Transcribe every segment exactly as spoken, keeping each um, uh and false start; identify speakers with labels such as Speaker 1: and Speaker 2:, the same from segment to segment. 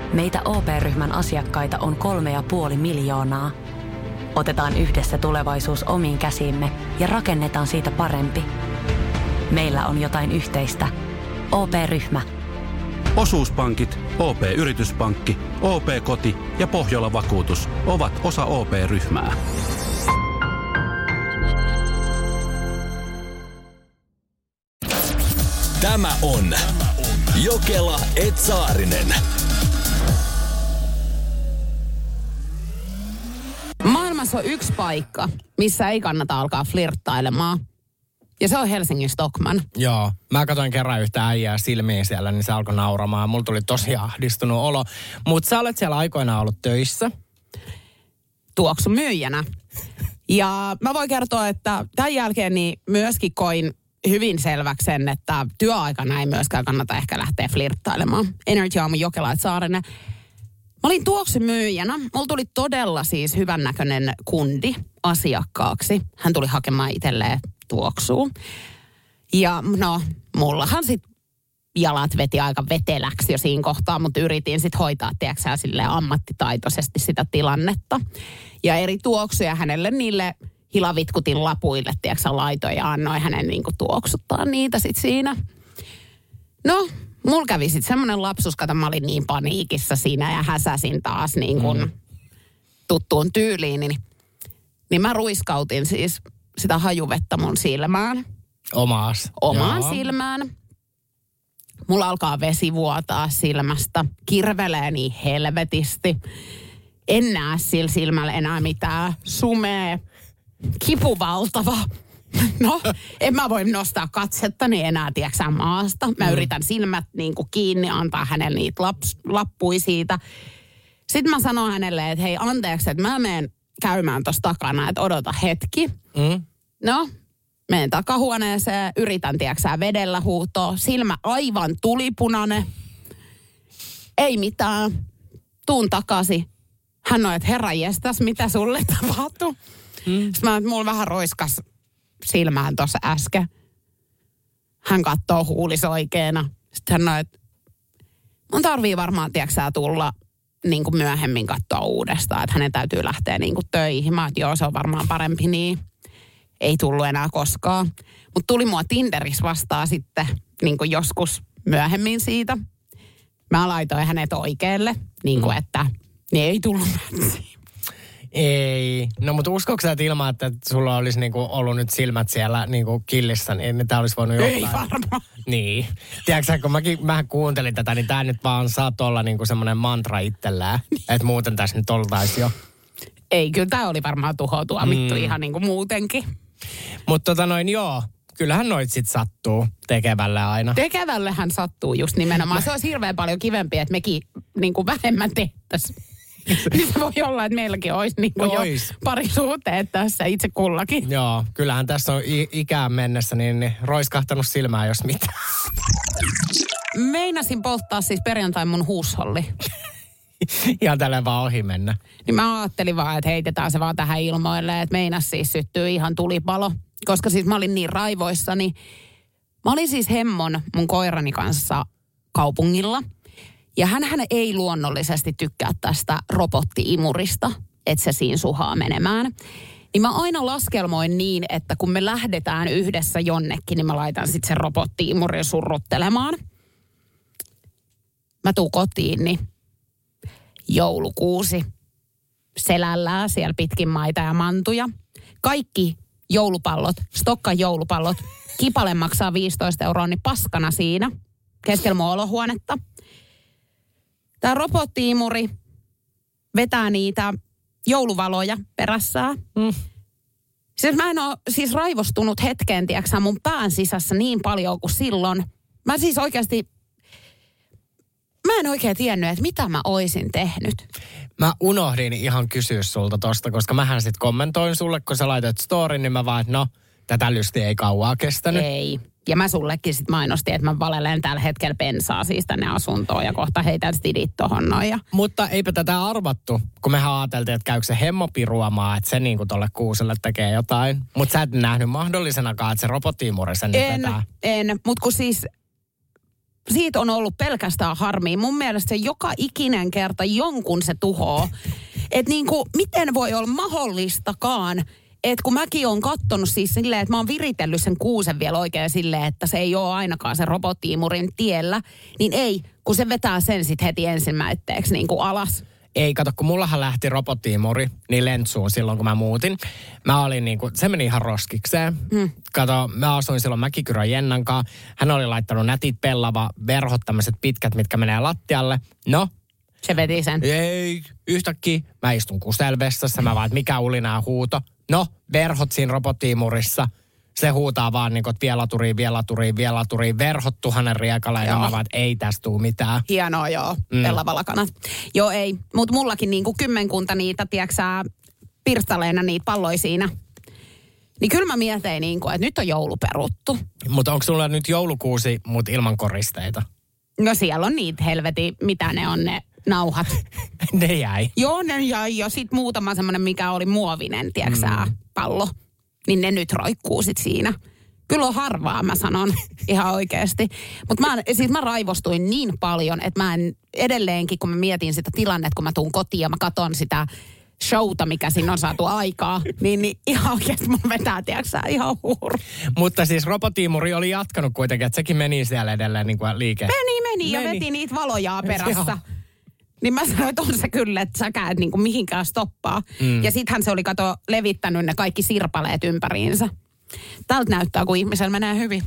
Speaker 1: Meitä O P-ryhmän asiakkaita on kolme ja puoli miljoonaa. Otetaan yhdessä tulevaisuus omiin käsiimme ja rakennetaan siitä parempi. Meillä on jotain yhteistä. O P-ryhmä.
Speaker 2: Osuuspankit, O P-yrityspankki, O P-koti ja Pohjola-vakuutus ovat osa O P-ryhmää.
Speaker 3: Tämä on Jokela et Saarinen.
Speaker 4: Maailmassa on yksi paikka, missä ei kannata alkaa flirttailemaan. Ja se on Helsingin Stockman.
Speaker 5: Joo. Mä katsoin kerran yhtä äijää silmiin siellä, niin se alkoi nauramaan. Mulla tuli tosi ahdistunut olo. Mutta sä olet siellä aikoinaan ollut töissä.
Speaker 4: Tuoksumyyjänä. Ja mä voin kertoa, että tämän jälkeen niin myöskin koin hyvin selväksi sen, että työaikana ei myöskään kannata ehkä lähteä flirttailemaan. Energy Aamu Jokela et Saarinen. Mä olin tuoksumyyjänä. Mulla tuli todella siis hyvännäköinen kundi asiakkaaksi. Hän tuli hakemaan itselleen tuoksua. Ja no, mullahan sit jalat veti aika veteläksi jo siinä kohtaa, mutta yritin sit hoitaa, tiedätkö silleen ammattitaitoisesti sitä tilannetta. Ja eri tuoksuja hänelle niille hilavitkutin lapuille, tiedätkö laitoin ja annoin hänen niinku tuoksuttaa niitä sit siinä. No, mulla kävi sitten semmoinen lapsus, kato mä olin niin paniikissa siinä ja häsäsin taas niin kuin mm. tuttuun tyyliin. Niin, niin mä ruiskautin siis sitä hajuvettä mun silmään.
Speaker 5: Omaas.
Speaker 4: Omaan
Speaker 5: Joo.
Speaker 4: silmään. Mulla alkaa vesi vuotaa silmästä. Kirvelee niin helvetisti. En näe sillä silmällä enää mitään. Sumee. Kipuvaltava. No, en mä voi nostaa katsettani enää, tiedätkö maasta. Mä mm. yritän silmät niin kuin kiinni, antaa hänelle niitä laps, lappui siitä. Sitten mä sanon hänelle, että hei anteeksi, että mä menen käymään tuossa takana, että odota hetki. Mm. No, menen takahuoneeseen, yritän, tiedätkö vedellä huutoa. Silmä aivan tulipunainen. Ei mitään. Tuun takaisin. Hän on, että herra jestas, mitä sulle tapahtui? Mm. Sitten mä että mulla vähän roiskas silmään tuossa äsken. Hän katsoo huulisoikeena. Sitten hän sanoi, että mun tarvii varmaan, tiedätkö tulla niin kuin myöhemmin katsoa uudestaan, että hänen täytyy lähteä niin kuin töihin. Mä että joo, se on varmaan parempi niin. Ei tullut enää koskaan. Mutta tuli mua Tinderissä vastaan sitten niin kuin joskus myöhemmin siitä. Mä laitoin hänet oikealle, niin kuin että niin ei tullut mätsiin.
Speaker 5: Ei. No mutta uskoiko sä, että ilman, että sulla olisi niinku ollut nyt silmät siellä niinku killissä, niin tää olisi voinut jotain?
Speaker 4: Ei varmaan.
Speaker 5: Niin. Tiedätkö kun mäkin, mähän kuuntelin tätä, niin tää nyt vaan saat olla niinku semmoinen mantra itsellään. Että muuten tässä nyt oltaisi jo.
Speaker 4: Ei, kyllä tää oli varmaan tuhoutua mittu mm. ihan niinku muutenkin.
Speaker 5: Mutta tota noin joo. Kyllähän noit sit sattuu tekevälle aina.
Speaker 4: Tekevällehän sattuu just nimenomaan. Se olisi hirveän paljon kivempi, että mekin niinku vähemmän tehtäisiin. Niin se voi olla, että meilläkin olisi niin kuin jo parisuhteet tässä itse kullakin.
Speaker 5: Joo, kyllähän tässä on i- ikään mennessä niin roiskahtanut silmään, jos mitään.
Speaker 4: Meinasin polttaa siis perjantain mun huusholli.
Speaker 5: Ihan tälleen vaan ohi mennä.
Speaker 4: Niin mä ajattelin vaan, että heitetään se vaan tähän ilmoille, että meinas siis syttyy ihan tulipalo. Koska siis mä olin niin raivoissani. Mä olin siis Hemmon mun koirani kanssa kaupungilla. Ja hänhän ei luonnollisesti tykkää tästä robotti-imurista, että se siinä suhaa menemään. Niin mä aina laskelmoin niin, että kun me lähdetään yhdessä jonnekin, niin mä laitan sitten sen robotti-imurin surruttelemaan. Mä tuun kotiin, niin joulukuusi selällään siellä pitkin maita ja mantuja. Kaikki joulupallot, Stokkan joulupallot, kipale maksaa viisitoista euroa, niin paskana siinä keskellä mun olohuonetta. Tämä robotti-imuri vetää niitä jouluvaloja perässään. Mm. Siis mä en ole siis raivostunut hetkeen, tiiäksä, mun pään sisässä niin paljon kuin silloin. Mä siis oikeasti, mä en oikein tiennyt, että mitä mä oisin tehnyt.
Speaker 5: Mä unohdin ihan kysyä sulta tosta, koska mähän sit kommentoin sulle, kun sä laitoit storin, niin mä vaan, että no, tätä lystiä ei kauaa kestänyt.
Speaker 4: Ei. Ja mä sullekin sit mainostin, että mä valelen tällä hetkellä bensaa siis tänne asuntoon ja kohta heitän stidit tohon noin. Ja...
Speaker 5: Mutta eipä tätä arvattu, kun mehän ajateltiin, että käykö se Hemmo piruamaan, että se niinku tolle kuuselle tekee jotain. Mutta sä et nähnyt mahdollisenakaan, että se robottiimuri sen nyt
Speaker 4: en,
Speaker 5: vetää.
Speaker 4: En, mutta kun siis siitä on ollut pelkästään harmia. Mun mielestä se joka ikinen kerta jonkun se tuhoo. Että niinku, miten voi olla mahdollistakaan, että kun mäkin on kattonut siis silleen, että mä oon viritellyt sen kuusen vielä oikein silleen, että se ei ole ainakaan sen robottiimurin tiellä, niin ei, kun se vetää sen sitten heti ensimmäitteeksi niin kuin alas.
Speaker 5: Ei, kato, kun mullahan lähti robottiimuri niin lentsuun silloin, kun mä muutin. Mä olin niinku, se meni ihan roskikseen. Hmm. Kato, mä asuin silloin Mäkikyrön Jennan kanssa. Hän oli laittanut nätit pellava verhot, tämmöiset pitkät, mitkä menee lattialle. No.
Speaker 4: Se veti sen.
Speaker 5: Ei, yhtäkkiä mä istun kuselvessassa. Mä vaan, että mikä ulinaa huuto. No, verhot siinä robottiimurissa. Se huutaa vaan niin kuin, että vielä laturiin, vielä laturiin, vielä laturiin. Verhot tuhannen riekalle. Ja mä vaan, että ei tästä tule mitään.
Speaker 4: Hienoa, joo. Mm. Pellavalakanat. Joo, ei. Mutta mullakin niin kuin kymmenkunta niitä, tiedätkö sä, pirstaleena niitä palloja siinä. Niin kyllä mä mietin, niin kuin, että nyt on joulu peruttu.
Speaker 5: Mutta onko sulla nyt joulukuusi, mutta ilman koristeita?
Speaker 4: No siellä on niitä helveti, mitä ne on ne nauhat.
Speaker 5: Ne jäi.
Speaker 4: Joo, ne jäi. Ja sitten muutama semmoinen, mikä oli muovinen, tiedätkö sä, mm. pallo. Niin ne nyt roikkuu sit siinä. Kyllä on harvaa, mä sanon ihan oikeasti. Mutta mä, siis mä raivostuin niin paljon, että mä en edelleenkin, kun mä mietin sitä tilannetta, kun mä tuun kotiin ja mä katon sitä showta, mikä siinä on saatu aikaa, niin, niin ihan oikeasti mun vetää, tiedätkö ihan huuru.
Speaker 5: Mutta siis robottiimuri oli jatkanut kuitenkin, että sekin meni siellä edelleen niin kuin liike.
Speaker 4: Meni, meni, meni ja veti niitä valojaa perässä. Niin mä sanoin, että on se kyllä, että sä käät niin kuin mihinkään stoppaa. Mm. Ja sittenhän se oli, kato, levittänyt ne kaikki sirpaleet ympäriinsä. Tältä näyttää, kun ihmisellä menee hyvin.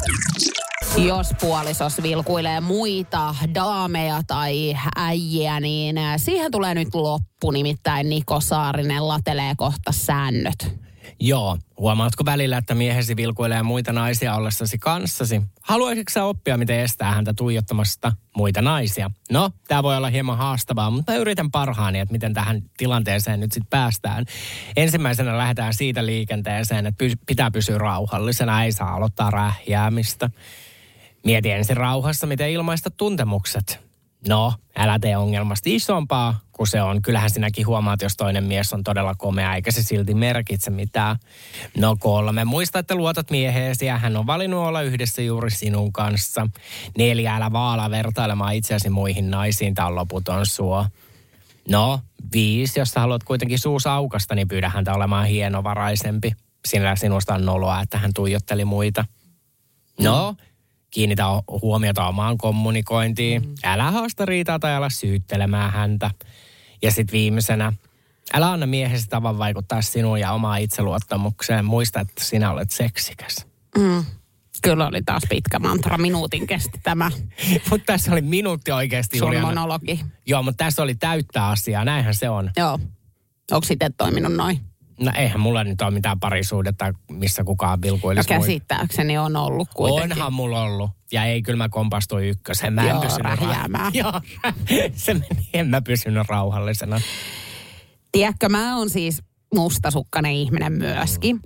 Speaker 4: Jos puolisos vilkuilee muita daameja tai äijiä, niin siihen tulee nyt loppu. Nimittäin Niko Saarinen latelee kohta säännöt.
Speaker 5: Joo. Huomaatko välillä, että miehesi vilkuilee muita naisia ollessasi kanssasi? Haluaisitko sä oppia, miten estää häntä tuijottamasta muita naisia? No, tää voi olla hieman haastavaa, mutta yritän parhaani, että miten tähän tilanteeseen nyt sitten päästään. Ensimmäisenä lähdetään siitä liikenteeseen, että py- pitää pysyä rauhallisena, ei saa aloittaa rähjäämistä. Mieti ensin rauhassa, miten ilmaista tuntemukset. No, älä tee ongelmasta isompaa kuin se on. Kyllähän sinäkin huomaat, jos toinen mies on todella komea, eikä se silti merkitse mitään. No kolme, muista, että luotat mieheesi ja hän on valinnut olla yhdessä juuri sinun kanssa. Neljä, älä vaala vertailemaan itseäsi muihin naisiin, tää on loputon suo. No, viisi, jos sä haluat kuitenkin suus aukasta, niin pyydä häntä olemaan hienovaraisempi. Sinä sinusta on noloa, että hän tuijotteli muita. No, mm. Kiinnitä huomiota omaan kommunikointiin. Mm. Älä haasta riitaa tai ala syyttelemään häntä. Ja sitten viimeisenä, älä anna miehesi tavan vaikuttaa sinuun ja omaan itseluottamukseen. Muista, että sinä olet seksikäs.
Speaker 4: Mm. Kyllä oli taas pitkä mantra. Minuutin kesti tämä.
Speaker 5: Mutta tässä oli minuutti oikeasti.
Speaker 4: Sun monologi.
Speaker 5: Joo, mutta tässä oli täyttä asiaa. Näinhän se on.
Speaker 4: Joo. Onko sitten toiminut noin?
Speaker 5: No eihän mulla nyt ole mitään parisuudetta, missä kukaan vilkuilisi.
Speaker 4: Ja käsittääkseni on ollut kuitenkin.
Speaker 5: Onhan mulla ollut. Ja ei, kyllä mä kompastuin ykkösen. Mä en
Speaker 4: Joo,
Speaker 5: pysynyt
Speaker 4: rähjäämään.
Speaker 5: Joo, se meni. En mä pysynyt rauhallisena.
Speaker 4: Tiedätkö, mä oon siis mustasukkainen ihminen myöskin.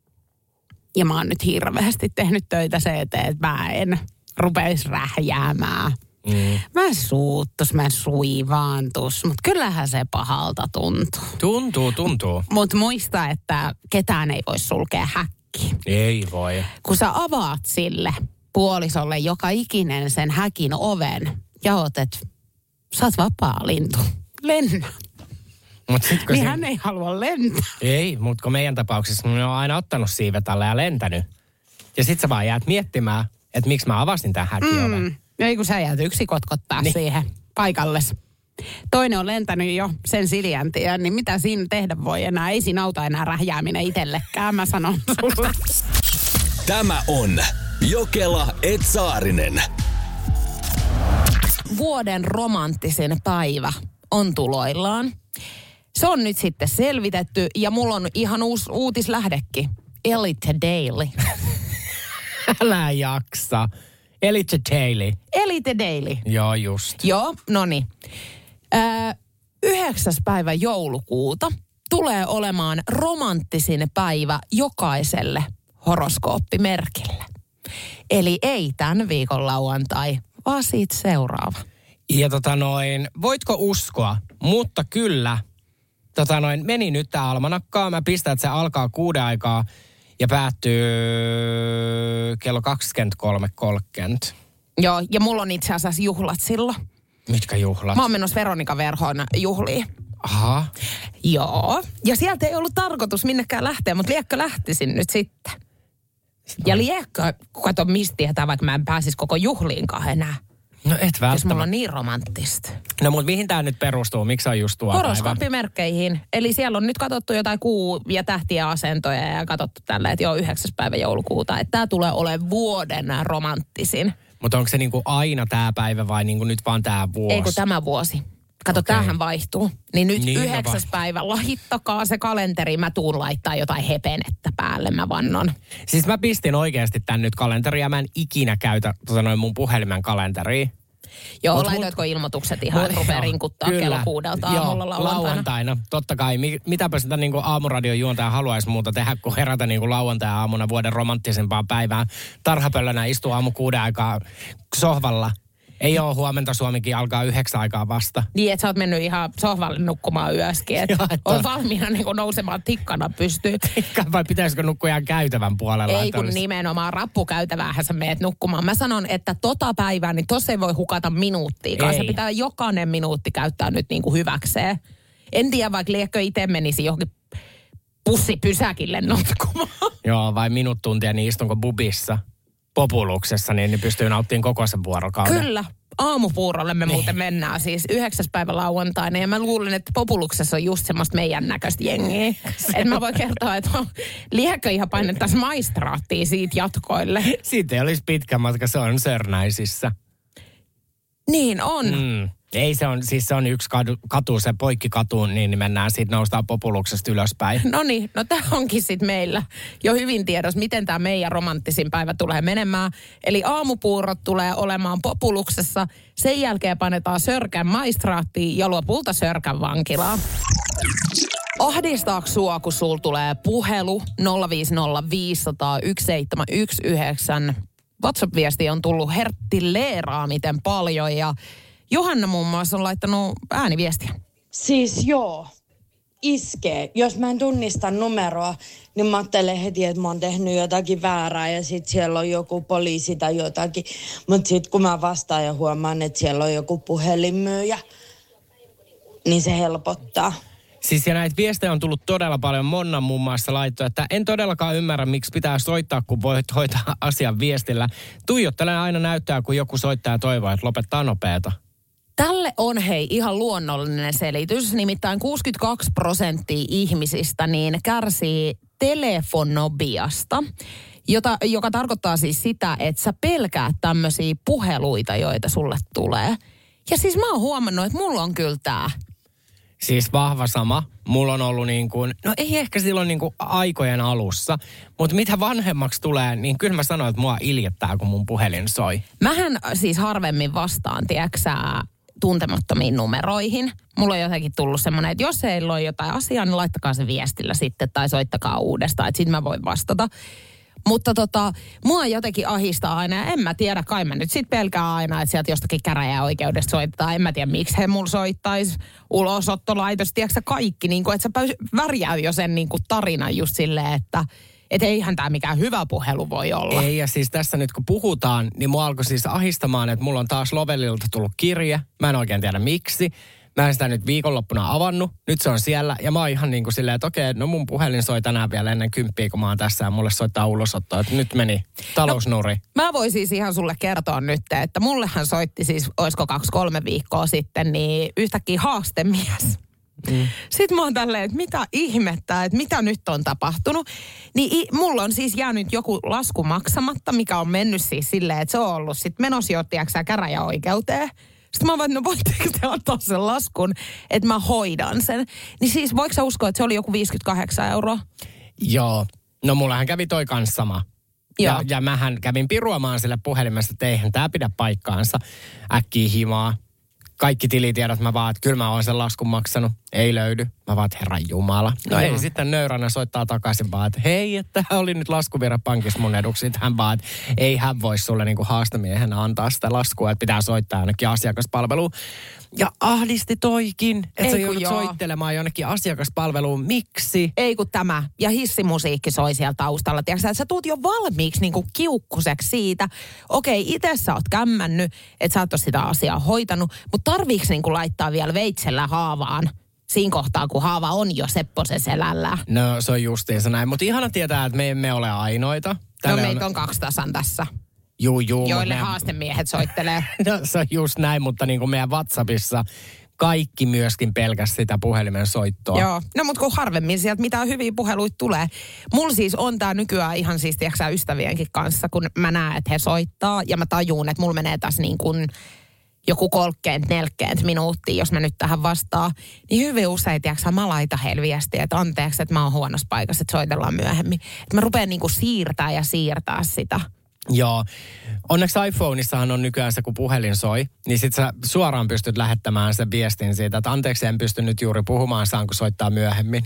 Speaker 4: Ja mä oon nyt hirveästi tehnyt töitä se eteen, että mä en rupeisi rähjäämään. Mm. Mä suuttus, mä suivaantus, mutta kyllähän se pahalta tuntuu.
Speaker 5: Tuntuu, tuntuu.
Speaker 4: Mutta muista, että ketään ei voi sulkea häkkiin.
Speaker 5: Ei voi.
Speaker 4: Kun sä avaat sille puolisolle joka ikinen sen häkin oven ja oot, että sä oot vapaa lintu, lennä.
Speaker 5: Mut sit,
Speaker 4: niin
Speaker 5: se...
Speaker 4: hän ei halua lentää.
Speaker 5: Ei, mutta kun meidän tapauksessa ne on aina ottanut siivet alle ja lentänyt. Ja sit sä vaan jäät miettimään, että miksi mä avasin tämän häkin oven. Mm.
Speaker 4: Ei kun sä jäät yksi kotkottaa niin siihen paikalles. Toinen on lentänyt jo sen siljäntiä, niin mitä siinä tehdä voi enää? Ei siinä auta enää rähjääminen itsellekään, mä sanon sulle.
Speaker 3: Tämä on Jokela et Saarinen.
Speaker 4: Vuoden romanttisin päivä on tuloillaan. Se on nyt sitten selvitetty ja mulla on ihan uusi uutislähdekin. Elite Daily.
Speaker 5: Älä jaksa. Elite Daily.
Speaker 4: Elite Daily.
Speaker 5: Joo, just.
Speaker 4: Joo, no niin. Yhdeksäs päivä joulukuuta tulee olemaan romanttisin päivä jokaiselle horoskooppimerkille. Eli ei tämän viikon lauantai, vaan siitä seuraava.
Speaker 5: Ja tota noin, voitko uskoa, mutta kyllä, tota noin, meni nyt tää almanakkaa. Mä pistän, että se alkaa kuuden aikaa ja päättyy kello kaksikymmentäkolme kolmekymmentä.
Speaker 4: Joo, ja mulla on itse asiassa juhlat silloin.
Speaker 5: Mitkä juhlat?
Speaker 4: Mä oon menossa Veronika Verhon juhliin.
Speaker 5: Aha.
Speaker 4: Joo, ja sieltä ei ollut tarkoitus minnekään lähteä, mutta liekkä lähtisin nyt sitten. Ja liekkä, kato mistä tietää, vaikka mä en pääsisi koko juhliinkaan enää.
Speaker 5: No et välttämättä.
Speaker 4: Jos mulla on niin romanttista.
Speaker 5: No mutta mihin tää nyt perustuu? Miksi on just tuo päivä?
Speaker 4: Horoskooppimerkkeihin. Eli siellä on nyt katsottu jotain kuu- ja tähtien asentoja ja katsottu tällä, että joo, yhdeksäs päivä joulukuuta. Että tää tulee olemaan vuoden romanttisin.
Speaker 5: Mutta onko se niinku aina tää päivä vai niinku nyt vaan tää vuosi?
Speaker 4: Ei kun tämä vuosi. Kato, okay. Tämähän vaihtuu. Niin nyt
Speaker 5: Niin,
Speaker 4: yhdeksäs
Speaker 5: no
Speaker 4: päivä, lahittakaa se kalenteri. Mä tuun laittaa jotain hepenettä päälle, mä vannon.
Speaker 5: Siis mä pistin oikeasti tän nyt kalenteria. Mä en ikinä käytä tota noin mun puhelimen kalenteria.
Speaker 4: Joo,
Speaker 5: Mut
Speaker 4: laitoitko mut, ilmoitukset ihan, että rupeaa rinkuttaa
Speaker 5: kyllä,
Speaker 4: kello kuudelta aamulla lauantaina?
Speaker 5: lauantaina. Totta kai. Mitäpä sitä niin kuin aamuradion juontaja haluaisi muuta tehdä, kun herätä niin kuin lauantai-aamuna vuoden romanttisempaan päivään. Tarhapöllönä istuu aamu kuuden aikaa sohvalla. Ei ole huomenta, Suomikin alkaa yhdeksän aikaa vasta.
Speaker 4: Niin, että sä oot mennyt ihan sohvalle nukkumaan yöskin. Että
Speaker 5: Joo, että
Speaker 4: on valmiina niin kuin nousemaan tikkana pystyyn.
Speaker 5: Vai pitäisikö nukkua ihan käytävän puolella?
Speaker 4: Ei kun nimenomaan rappukäytäväähän sä meet nukkumaan. Mä sanon, että tota päivää, niin tossa ei voi hukata minuuttiikaan. Se pitää jokainen minuutti käyttää nyt niin kuin hyväkseen. En tiedä, vaikka liekö itse menisi johonkin pussipysäkille nukkumaan.
Speaker 5: Joo, vai minut tuntia, niin istunko bubissa, populuksessa, niin, niin pystyy nauttimaan koko sen vuorokauden.
Speaker 4: Kyllä. Aamupuurolle me muuten mennään siis yhdeksäs päivä lauantaina. Ja mä luulen, että populuksessa on just semmoista meidän näköistä jengiä. Että mä voin kertoa, että liekö ihan painettaisiin maistraattia siitä jatkoille.
Speaker 5: Siitä ei olisi pitkä matka, se on Sörnäisissä.
Speaker 4: Niin on.
Speaker 5: Mm. Ei se on, siis se on yksi katu, katu se poikkikatu, niin mennään siitä noustaan populuksesta ylöspäin.
Speaker 4: No niin, no tämä onkin sitten meillä jo hyvin tiedossa, miten tämä meidän romanttisin päivä tulee menemään. Eli aamupuurot tulee olemaan populuksessa, sen jälkeen painetaan Sörkän maistraattiin ja lopulta Sörkän vankilaan. Ahdistaako sua, kun sul tulee puhelu nolla viisi nolla viisi nolla nolla yksi seitsemän yksi yhdeksän? WhatsApp-viesti on tullut herttilleeraa miten paljon ja Johanna muun muassa on laittanut ääniviestiä.
Speaker 6: Siis joo, iskee. Jos mä en tunnista numeroa, niin mä ajattelen heti, että mä oon tehnyt jotakin väärää ja sit siellä on joku poliisi tai jotakin. Mut sit kun mä vastaan ja huomaan, että siellä on joku puhelinmyyjä, niin se helpottaa.
Speaker 5: Siis ja näitä viestejä on tullut todella paljon. Monna muun muassa laittoi, että en todellakaan ymmärrä, miksi pitää soittaa, kun voit hoitaa asian viestillä. Tuijottelen aina näyttää, kun joku soittaa ja toivoo, että lopettaa nopeata.
Speaker 4: Tälle on hei ihan luonnollinen selitys. Nimittäin kuusikymmentäkaksi prosenttia ihmisistä niin kärsii telefonobiasta, jota, joka tarkoittaa siis sitä, että sä pelkäät tämmöisiä puheluita, joita sulle tulee. Ja siis mä oon huomannut, että mulla on kyllä tää.
Speaker 5: Siis vahva sama. Mulla on ollut niin kuin, no ei ehkä silloin niin kuin aikojen alussa, mutta mitä vanhemmaksi tulee, niin kyllä mä sanon, että mua iljettää, kun mun puhelin soi.
Speaker 4: Mähän siis harvemmin vastaan, tiedäksä, tuntemattomiin numeroihin. Mulla on jotenkin tullut semmoinen, että jos ei ole jotain asiaa, niin laittakaa se viestillä sitten tai soittakaa uudestaan, että sitten mä voin vastata. Mutta tota, mua jotenkin ahistaa aina ja en mä tiedä, kai mä nyt sit pelkää aina, että sieltä jostakin käräjäoikeudesta soitetaan. En mä tiedä, miksi he mulla soittaisi ulosottolaitos, tiedätkö kaikki, niin kuin, että sä värjää jo sen niin kuin tarinan just silleen, että et eihän tämä mikään hyvä puhelu voi olla.
Speaker 5: Ei, ja siis tässä nyt kun puhutaan, niin mua alkoi siis ahistamaan, että mulla on taas Lovelilta tullut kirje. Mä en oikein tiedä miksi. Mä en sitä nyt viikonloppuna avannut. Nyt se on siellä. Ja mä oon ihan niin kuin silleen, että okei, no mun puhelin soi tänään vielä ennen kymppiä, kun mä oon tässä ja mulle soittaa ulosottoa. Että nyt meni talousnuri.
Speaker 4: No, mä voin siis ihan sulle kertoa nyt, että mullehan soitti siis, oisko kaksi-kolme viikkoa sitten, niin yhtäkkiä haastemies. Mm. Sitten mä oon tälleen, että mitä ihmettä, että mitä nyt on tapahtunut. Niin i, mulla on siis jäänyt joku lasku maksamatta, mikä on mennyt siis silleen, että se on ollut sitten menossa jo, tiiäksä, käräjäoikeuteen. Sitten mä voin, no voitteko te antaa sen laskun, että mä hoidan sen. Niin siis voiko sä uskoa, että se oli joku viisikymmentäkahdeksan euroa?
Speaker 5: Joo. No mullahan kävi toi kanssa sama. Ja, ja mähän kävin piruamaan sille puhelimessa, että eihän tää pidä paikkaansa. Äkkiä himaa. kaikki tilitiedot, mä vaan, että kyllä mä oon sen laskun maksanut. Ei löydy. Mä vaan, että herran jumala. No ei, sitten nöyränä soittaa takaisin vaan, että hei, että oli nyt laskuvirra pankissa mun eduksi. Hän vaan, että ei hän voi sulle niinku haastamiehenä antaa sitä laskua, että pitää soittaa jonnekin asiakaspalveluun. Ja ahdisti toikin, että sä joudut soittelemaan jonnekin asiakaspalveluun. Miksi?
Speaker 4: Ei kun tämä. Ja hissimusiikki soi siellä taustalla. Tiedätkö, että sä tuut jo valmiiksi niinku kiukkuseksi siitä. Okei, itse sä oot kämmännyt, että sä et ole sitä asiaa hoitanut. Mutta tarviiks niinku laittaa vielä veitsellä haavaan siinä kohtaa, kun haava on jo Sepposen selällä?
Speaker 5: No se on justiinsa näin. Mutta ihana tietää, että me emme ole ainoita.
Speaker 4: Tälle no meitä on... on kaksi tasan tässä.
Speaker 5: Juu, juu.
Speaker 4: Joille
Speaker 5: meidän...
Speaker 4: haastemiehet soittelee.
Speaker 5: No se on just näin, mutta niin kuin meidän WhatsAppissa kaikki myöskin pelkäs sitä puhelimen soittoa.
Speaker 4: Joo, no mutta kun harvemmin sieltä mitään hyviä puheluita tulee. Mulla siis on tää nykyään ihan siis tiiäksä ystävienkin kanssa, kun mä näen, että he soittaa ja mä tajuun, että mulla menee tässä niin kuin joku kolmekymmentä neljäkymmentä minuuttia, jos mä nyt tähän vastaan. Niin hyvin usein, tiiäksä, mä laitan heille viestiä, että anteeksi, että mä oon huonossa paikassa, että soitellaan myöhemmin. Että mä rupean niin kuin siirtää ja siirtää sitä.
Speaker 5: Joo. Onneksi iPhoneissahan on nykyään se, kun puhelin soi, niin sit sä suoraan pystyt lähettämään sen viestin siitä, että anteeksi, en pysty nyt juuri puhumaan, saanko soittaa myöhemmin.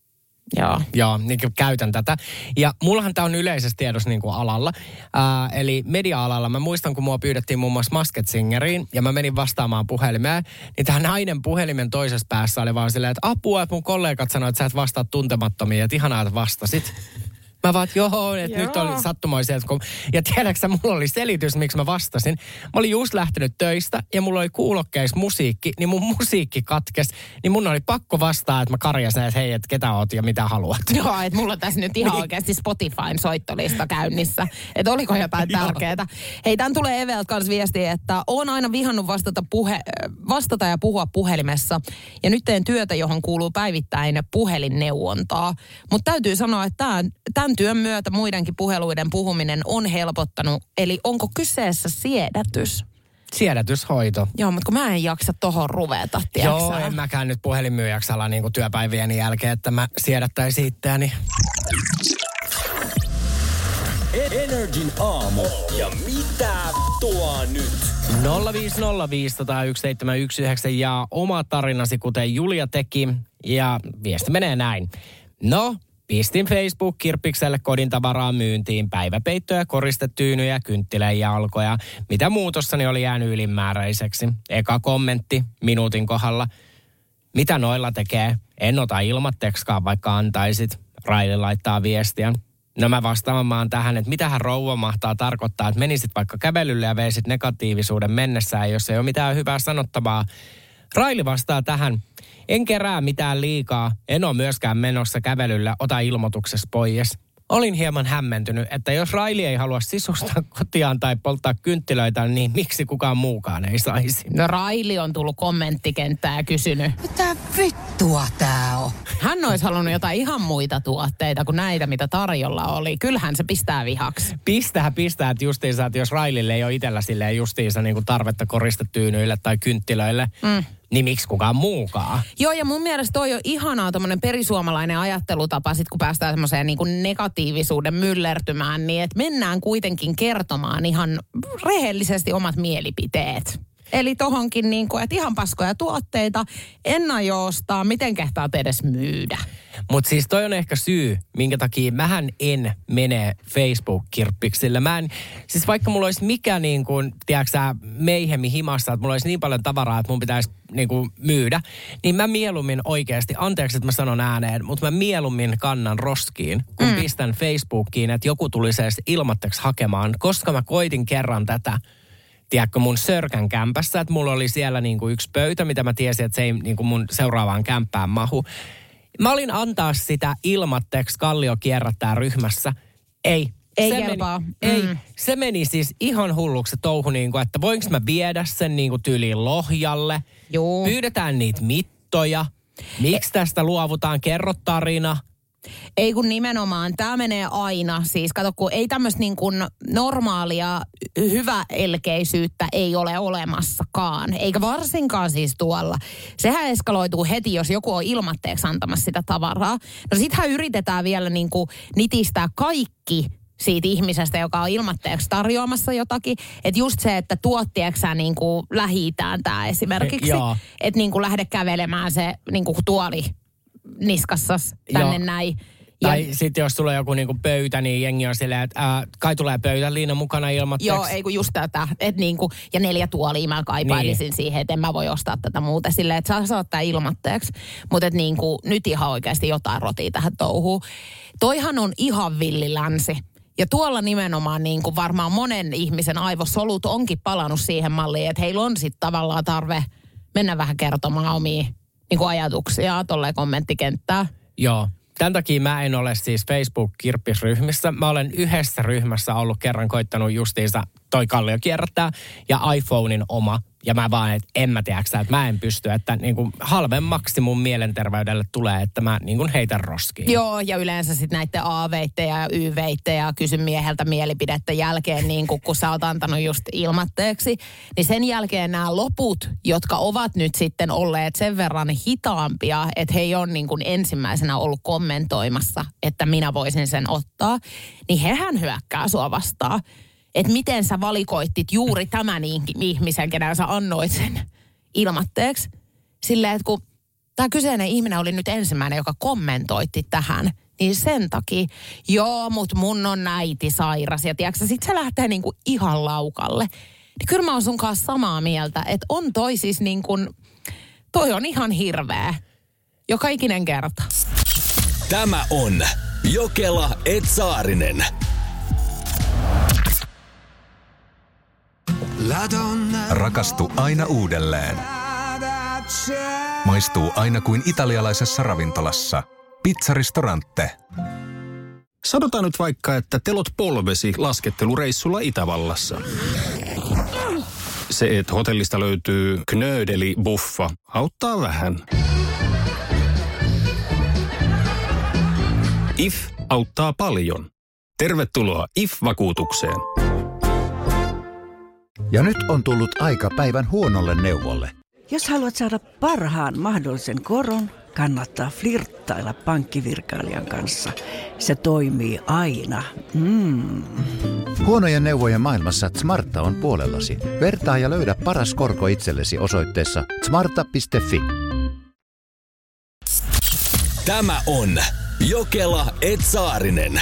Speaker 4: Joo.
Speaker 5: Joo, niin käytän tätä. Ja mullahan tää on yleisessä tiedossa niin kuin alalla. Ää, eli media-alalla. Mä muistan, kun mua pyydettiin muun muassa Masked Singeriin ja mä menin vastaamaan puhelimeen. Niin tähän nainen puhelimen toisessa päässä oli vaan silleen, että apua, että mun kollegat sanoivat, että sä et vastaa tuntemattomia. Että ihanaa, että vastasit. Mä vaan, että joo, että nyt oli sattumoisia. Kun... Ja tiedätkö, mulla oli selitys, miksi mä vastasin. Mä olin just lähtenyt töistä ja mulla oli kuulokkeissa musiikki, niin mun musiikki katkesi. Niin mun oli pakko vastaa, että mä karjasin, että hei, että ketä oot ja mitä haluat.
Speaker 4: Joo, että mulla on tässä nyt ihan oikeasti Spotifyn soittolista käynnissä. Että oliko jotain tärkeää. Hei, tän tulee Eveltä kanssa viestiä, että oon aina vihannut vastata, puhe, vastata ja puhua puhelimessa. Ja nyt teen työtä, johon kuuluu päivittäin puhelinneuvontaa. Mutta täytyy sanoa, että tämän, tämän työn myötä muidenkin puheluiden puhuminen on helpottanut. Eli onko kyseessä siedätys?
Speaker 5: Siedätyshoito.
Speaker 4: Joo, mutta kun mä en jaksa tohon ruveta, tiedätkö?
Speaker 5: Joo, en mäkään nyt puhelinmyyjäksi ala niin kuin työpäivien jälkeen, että mä siedättäisin itseäni.
Speaker 3: Energin aamu. Ja mitä tuo nyt?
Speaker 5: nolla viisi nolla viisi nolla yksi seitsemän yksi yhdeksän ja oma tarinasi, kuten Julia teki. Ja viesti menee näin. No, pistin Facebook-kirppikselle kodin tavaraa myyntiin, päiväpeittoja, koristetyynyjä, kynttilänjalkoja. Mitä muutossani oli jäänyt ylimääräiseksi. Eka kommentti minuutin kohdalla. Mitä noilla tekee? En ota ilmatteksikaan, vaikka antaisit. Raili laittaa viestiä. No mä vastaamaan tähän, että mitähän rouva mahtaa tarkoittaa, että menisit vaikka kävelylle ja veisit negatiivisuuden mennessään, jos ei ole mitään hyvää sanottavaa. Raili vastaa tähän. En kerää mitään liikaa, en ole myöskään menossa kävelyllä, ota ilmoituksessa pois. Olin hieman hämmentynyt, että jos Raili ei halua sisustaa kotiaan tai polttaa kynttilöitä, niin miksi kukaan muukaan ei saisi?
Speaker 4: No Raili on tullut kommenttikenttään ja kysynyt.
Speaker 7: Mitä vittua tää on?
Speaker 4: Hän olisi halunnut jotain ihan muita tuotteita kuin näitä, mitä tarjolla oli. Kyllähän se pistää vihaksi.
Speaker 5: Pistää, pistää, että justiinsa, että jos Railille ei ole itsellä silleen justiinsa niin kuin tarvetta koristetyynyille tai kynttilöille, mm. niin miksi kukaan muukaan?
Speaker 4: Joo, ja mun mielestä toi on ihanaa tommonen perisuomalainen ajattelutapa, sit kun päästään semmoiseen niin kuin negatiivisuuden myllertymään, niin että mennään kuitenkin kertomaan ihan rehellisesti omat mielipiteet. Eli tohonkin niin kuin, että ihan paskoja tuotteita, en aio ostaa, miten kehtaat edes myydä.
Speaker 5: Mutta siis toi on ehkä syy, minkä takia mähän en mene Facebook-kirppiksille. Mä en, siis vaikka mulla olisi mikä niin kuin, tiedätkö sä, meihemi himassa, että mulla olisi niin paljon tavaraa, että mun pitäisi niin kuin myydä, niin mä mieluummin oikeasti, anteeksi, että mä sanon ääneen, mutta mä mieluummin kannan roskiin, kun mm. pistän Facebookiin, että joku tulisi edes ilmatteeksi hakemaan, koska mä koitin kerran tätä. Tiedätkö, mun Sörkän kämpässä, että mulla oli siellä niinku yksi pöytä, mitä mä tiesin, että se ei niinku mun seuraavaan kämppään mahu. Mä olin antaa sitä ilmatteeksi Kallio kierrättää ryhmässä. Ei.
Speaker 4: Ei
Speaker 5: se
Speaker 4: kelpaa.
Speaker 5: Meni,
Speaker 4: mm.
Speaker 5: Ei. Se meni siis ihan hulluksi se touhu, niinku, että voinko mä viedä sen niinku tyyliin Lohjalle.
Speaker 4: Joo.
Speaker 5: Pyydetään niitä mittoja. Miksi tästä luovutaan? Kerro tarina.
Speaker 4: Ei kun nimenomaan, tämä menee aina. Siis kato, kun ei tämmöistä niin kuin normaalia hyväelkeisyyttä ei ole olemassakaan. Eikä varsinkaan siis tuolla. Sehän eskaloituu heti, jos joku on ilmatteeksi antamassa sitä tavaraa. No sittenhän yritetään vielä niin kuin nitistää kaikki siitä ihmisestä, joka on ilmatteeksi tarjoamassa jotakin. Että just se, että tuottieksä niin kuin Lähi-Itään tää esimerkiksi. Että niin kuin lähde kävelemään se niin kuin tuoli niskassas tänne Joo. näin.
Speaker 5: Tai sitten jos tulee joku niinku pöytä, niin jengi on silleen, että ää, kai tulee pöytäliina mukana ilmatteeksi.
Speaker 4: Joo, ei kun just tätä. Et niinku, ja neljä tuolia mä kaipailisin niin. siihen, että en mä voi ostaa tätä muuta silleen, että saa saada tää ilmatteeksi. Mutta niinku, nyt ihan oikeasti jotain rotia tähän touhuun. Toihan on ihan villilänsi. Ja tuolla nimenomaan niin kuin varmaan monen ihmisen aivosolut onkin palannut siihen malliin, että heillä on sitten tavallaan tarve mennä vähän kertomaan omia niin kuin ajatuksia tolleen kommenttikenttään.
Speaker 5: Joo. Tämän takia mä en ole siis Facebook-kirppisryhmissä. Mä olen yhdessä ryhmässä ollut kerran koittanut justiinsa toi kallio kierrättää ja iPhonein oma. Ja mä vaan, että en mä tiedäksä, että mä en pysty, että niin kuin halvemmaksi mun mielenterveydelle tulee, että mä niin kuin heitän roskiin.
Speaker 4: Joo, ja yleensä sitten näiden A-veittejä ja Y-veittejä ja kysy mieheltä mielipidettä jälkeen, niin kuin kun sä oot antanut just ilmatteeksi. Niin sen jälkeen nämä loput, jotka ovat nyt sitten olleet sen verran hitaampia, että he ei ole niin kuin ensimmäisenä ollut kommentoimassa, että minä voisin sen ottaa, niin hehän hyökkää sua vastaan. Että miten sä valikoittit juuri tämän ihmisen, kenellä sä annoit sen ilmatteeksi. Silleen, että kun tämä kyseinen ihminen oli nyt ensimmäinen, joka kommentoitti tähän, niin sen takia, joo, mut mun on äiti sairas. Ja tiedätkö, sit se lähtee niinku ihan laukalle. Niin kyllä mä oon sun kanssa samaa mieltä, että on toi siis niin kuin, toi on ihan hirveä. Joka ikinen kerta.
Speaker 3: Tämä on Jokela et Saarinen.
Speaker 8: Rakastu aina uudelleen. Maistuu aina kuin italialaisessa ravintolassa. Pizzaristorante.
Speaker 9: Sanotaan nyt vaikka, että telot polvesi laskettelureissulla Itävallassa. Se, että hotellista löytyy knöydeli-buffa, auttaa vähän. I F auttaa paljon. Tervetuloa I F-vakuutukseen.
Speaker 10: Ja nyt on tullut aika päivän huonolle neuvolle.
Speaker 11: Jos haluat saada parhaan mahdollisen koron, kannattaa flirttailla pankkivirkailijan kanssa. Se toimii aina. Mm.
Speaker 10: Huonojen neuvojen maailmassa Smarta on puolellasi. Vertaa ja löydä paras korko itsellesi osoitteessa smarta piste fi.
Speaker 3: Tämä on Jokela et Saarinen.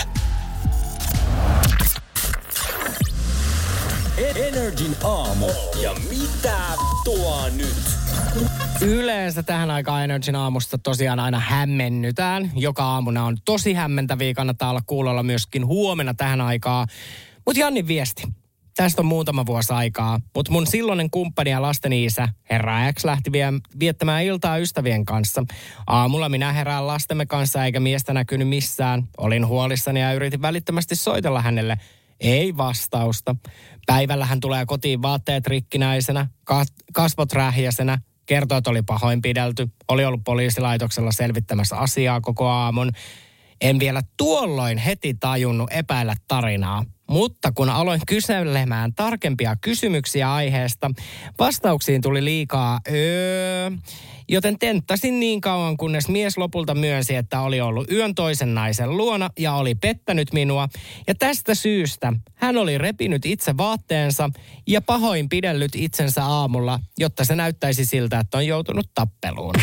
Speaker 3: Energin aamu. Ja mitä tuo nyt?
Speaker 5: Yleensä tähän aikaan Energin aamusta tosiaan aina hämmennytään. Joka aamuna on tosi hämmentäviä. Kannattaa olla kuulolla myöskin huomenna tähän aikaan. Mutta Jannin viesti. Tästä on muutama vuosi aikaa. Mutta mun silloinen kumppani ja lasteni isä, herra X, lähti viettämään iltaa ystävien kanssa. Aamulla minä herään lastemme kanssa eikä miestä näkynyt missään. Olin huolissani ja yritin välittömästi soitella hänelle. Ei vastausta. Päivällä hän tulee kotiin vaatteet rikkinäisenä, kasvot rähjäisenä, kertoo, että oli pahoinpidelty, oli ollut poliisilaitoksella selvittämässä asiaa koko aamun. En vielä tuolloin heti tajunnut epäillä tarinaa, mutta kun aloin kyselemään tarkempia kysymyksiä aiheesta, vastauksiin tuli liikaa öö, joten tenttasin niin kauan, kunnes mies lopulta myönsi, että oli ollut yön toisen naisen luona ja oli pettänyt minua. Ja tästä syystä hän oli repinyt itse vaatteensa ja pahoin pidellyt itsensä aamulla, jotta se näyttäisi siltä, että on joutunut tappeluun.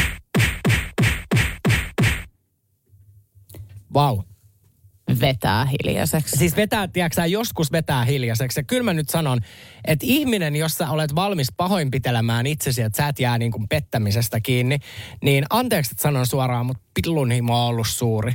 Speaker 5: Vau. Wow.
Speaker 4: Vetää hiljaiseksi.
Speaker 5: Siis vetää, tiedätkö joskus vetää hiljaiseksi. Ja kyllä mä nyt sanon, että ihminen, jos sä olet valmis pahoinpitelemään itsesi, että sä et jää niin kuin pettämisestä kiinni, niin anteeksi, että sanon suoraan, mutta pillunhimo on ollut suuri.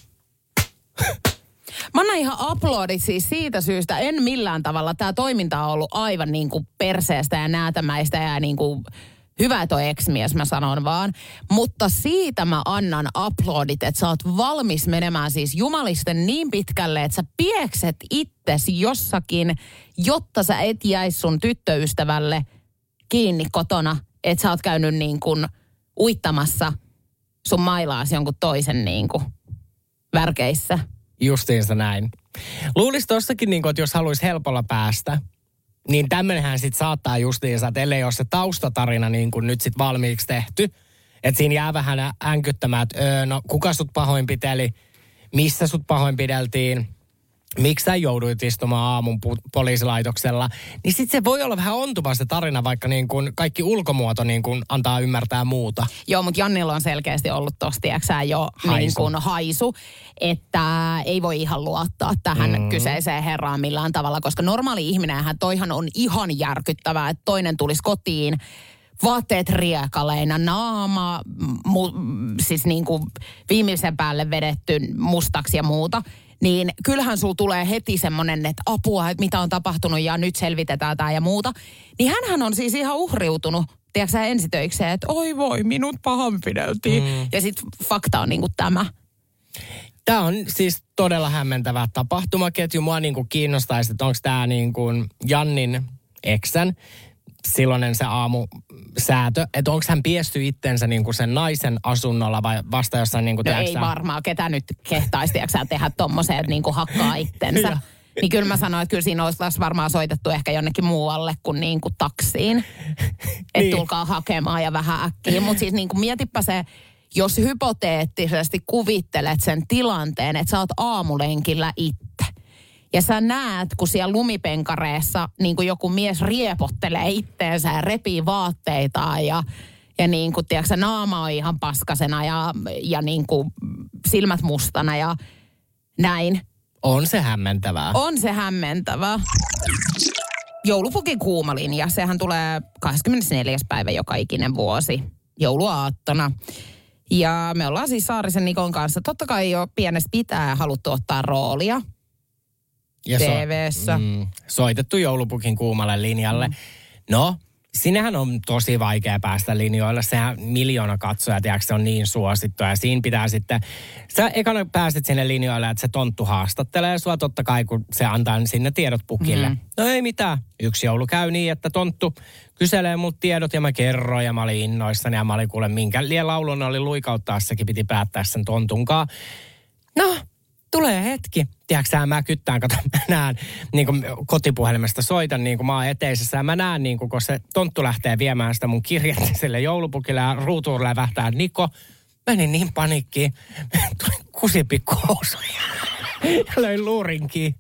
Speaker 4: Mä annan ihan aplodit siis siitä syystä, en millään tavalla. Tämä toiminta on ollut aivan niin kuin perseestä ja näätämäistä ja niin kuin hyvä toi ex-mies, mä sanon vaan. Mutta siitä mä annan aplodit, että sä oot valmis menemään siis jumalisten niin pitkälle, että sä piekset itsesi jossakin, jotta sä et jäisi sun tyttöystävälle kiinni kotona, että sä oot käynyt niin kuin uittamassa sun mailaas jonkun toisen niin kuin värkeissä.
Speaker 5: Justiinsa näin. Luulisi tossakin, niin kuin, että jos haluaisi helpolla päästä, niin tämmöinenhän sitten saattaa justiinsa, että ellei ole se taustatarina niin kuin nyt sitten valmiiksi tehty. Että siinä jää vähän änkyttämään, että öö, no kuka sut pahoinpiteli, missä sut pahoinpideltiin, miksi sä jouduit istumaan aamun pu- poliisilaitoksella, niin sitten se voi olla vähän ontuva se tarina, vaikka niin kun kaikki ulkomuoto niin kun antaa ymmärtää muuta.
Speaker 4: Joo, mutta Jannilla on selkeästi ollut tossa, tiiäksä, jo haisu. Niin kun haisu, että ei voi ihan luottaa tähän mm. kyseiseen herraan millään tavalla, koska normaali ihminenhän toihan on ihan järkyttävää, että toinen tulisi kotiin, vaatteet riekaleina, naama, mu, siis niin kuin viimeisen päälle vedetty mustaksi ja muuta. Niin kyllähän sulla tulee heti semmoinen, että apua, että mitä on tapahtunut ja nyt selvitetään tämä ja muuta. Niin hänhän on siis ihan uhriutunut, tiedätkö sä, ensitöikseen, että oi voi, minut pahoinpideltiin. Mm. Ja sitten fakta on niin kuin tämä.
Speaker 5: Tämä on siis todella hämmentävä tapahtumaketju. Mua niin kuin kiinnostaisi, että onko tämä niin kuin Jannin eksän silloinen se aamusäätö, että onko hän piesty itsensä niin kuin sen naisen asunnolla vai vasta jossain niin kuin...
Speaker 4: No ei varmaan, ketä nyt kehtaisi, tiiäksä, tehdä tommoseen, että niin kuin hakkaa itsensä. Niin kyllä mä sanoin, että kyllä siinä olisi varmaan soitettu ehkä jonnekin muualle kuin niin kuin taksiin. Että niin. Tulkaa hakemaan ja vähän äkkiä. Mutta siis niin kuin mietipä se, jos hypoteettisesti kuvittelet sen tilanteen, että sä oot aamulenkillä itse. Ja sä näet, kun siellä lumipenkareessa niin kuin joku mies riepottelee itteensä ja repii vaatteitaan ja, ja niin kuin, tiedätkö, naama on ihan paskasena ja, ja niin kuin silmät mustana ja näin.
Speaker 5: On se hämmentävää.
Speaker 4: On se hämmentävää. Joulupukin kuumalinja, sehän tulee kahdeskymmenesneljäs päivä joka ikinen vuosi, jouluaattona. Ja me ollaan siis Saarisen Nikon kanssa totta kai jo pienestä pitää haluttu ottaa roolia.
Speaker 5: Ja
Speaker 4: T V:ssä.
Speaker 5: Mm, soitettu joulupukin kuumalle linjalle. Mm. No, sinnehän on tosi vaikea päästä linjoille. Sehän miljoona katsoja, tiedätkö, se on niin suosittu. Ja siinä pitää sitten, sä ekana pääset sinne linjoille, että se tonttu haastattelee sua totta kai, kun se antaa sinne tiedot pukille. Mm. No ei mitään. Yksi joulu käy niin, että tonttu kyselee mut tiedot ja mä kerroin ja mä olin innoissani. Ja mä olin kuule, minkä liian laulun oli luikauttaessakin, piti päättää sen tontunkaan. No, tulee hetki. Tiedätkö sä, mä kyttään, kato, mä näen, niin kuin kotipuhelimesta soitan, niin kuin mä oon eteisessä, ja mä näen, niin kuin, kun se tonttu lähtee viemään sitä mun kirjettä sille joulupukille, ja ruutuun lävähtää Niko. Menin niin panikkiin. Tulin kusipikkuhousuja. Ja löin luurinkiin.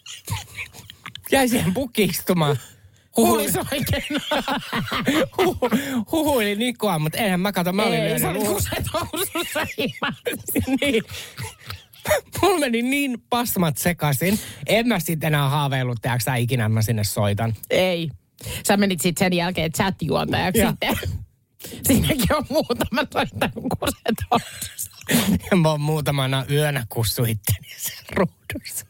Speaker 5: Jäi siihen pukki istumaan.
Speaker 4: Huhuilis oikein.
Speaker 5: Huhu, huhuili Nikoa, mutta eihän mä kato, mä olin
Speaker 4: Ei, se oli kuset housussa.
Speaker 5: Niin. Mulla meni niin pasmat sekaisin. En mä sitten enää haaveillut, tehdäänkö sä ikinä, mä sinne soitan.
Speaker 4: Ei. Sä menit sitten sen jälkeen chat-juontajaksi sitten. Siinäkin on muutama soittanut kuset housussa.
Speaker 5: Ja mä oon muutamana yönä kussu itteni sen ruudussa.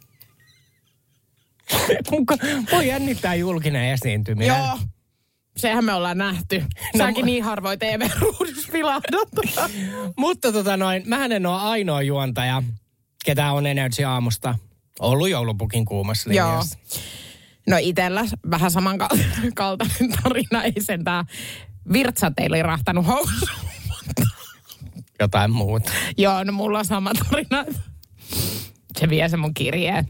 Speaker 5: Mua jännittää julkinen esiintyminen.
Speaker 4: Joo. Sehän me ollaan nähty. Säkin no, niin harvoin T V-ruudussa vilahdat.
Speaker 5: Mutta tota noin, mähän en ole ainoa juontaja, ketä on Energy aamusta ollut joulupukin kuumassa linjassa.
Speaker 4: Joo. No itellä vähän samankaltainen tarina. Ei sentään virtsat ei lirahtanut housuun.
Speaker 5: Jotain muuta.
Speaker 4: Joo, no mulla on sama tarina. Se vie sen mun kirjeen.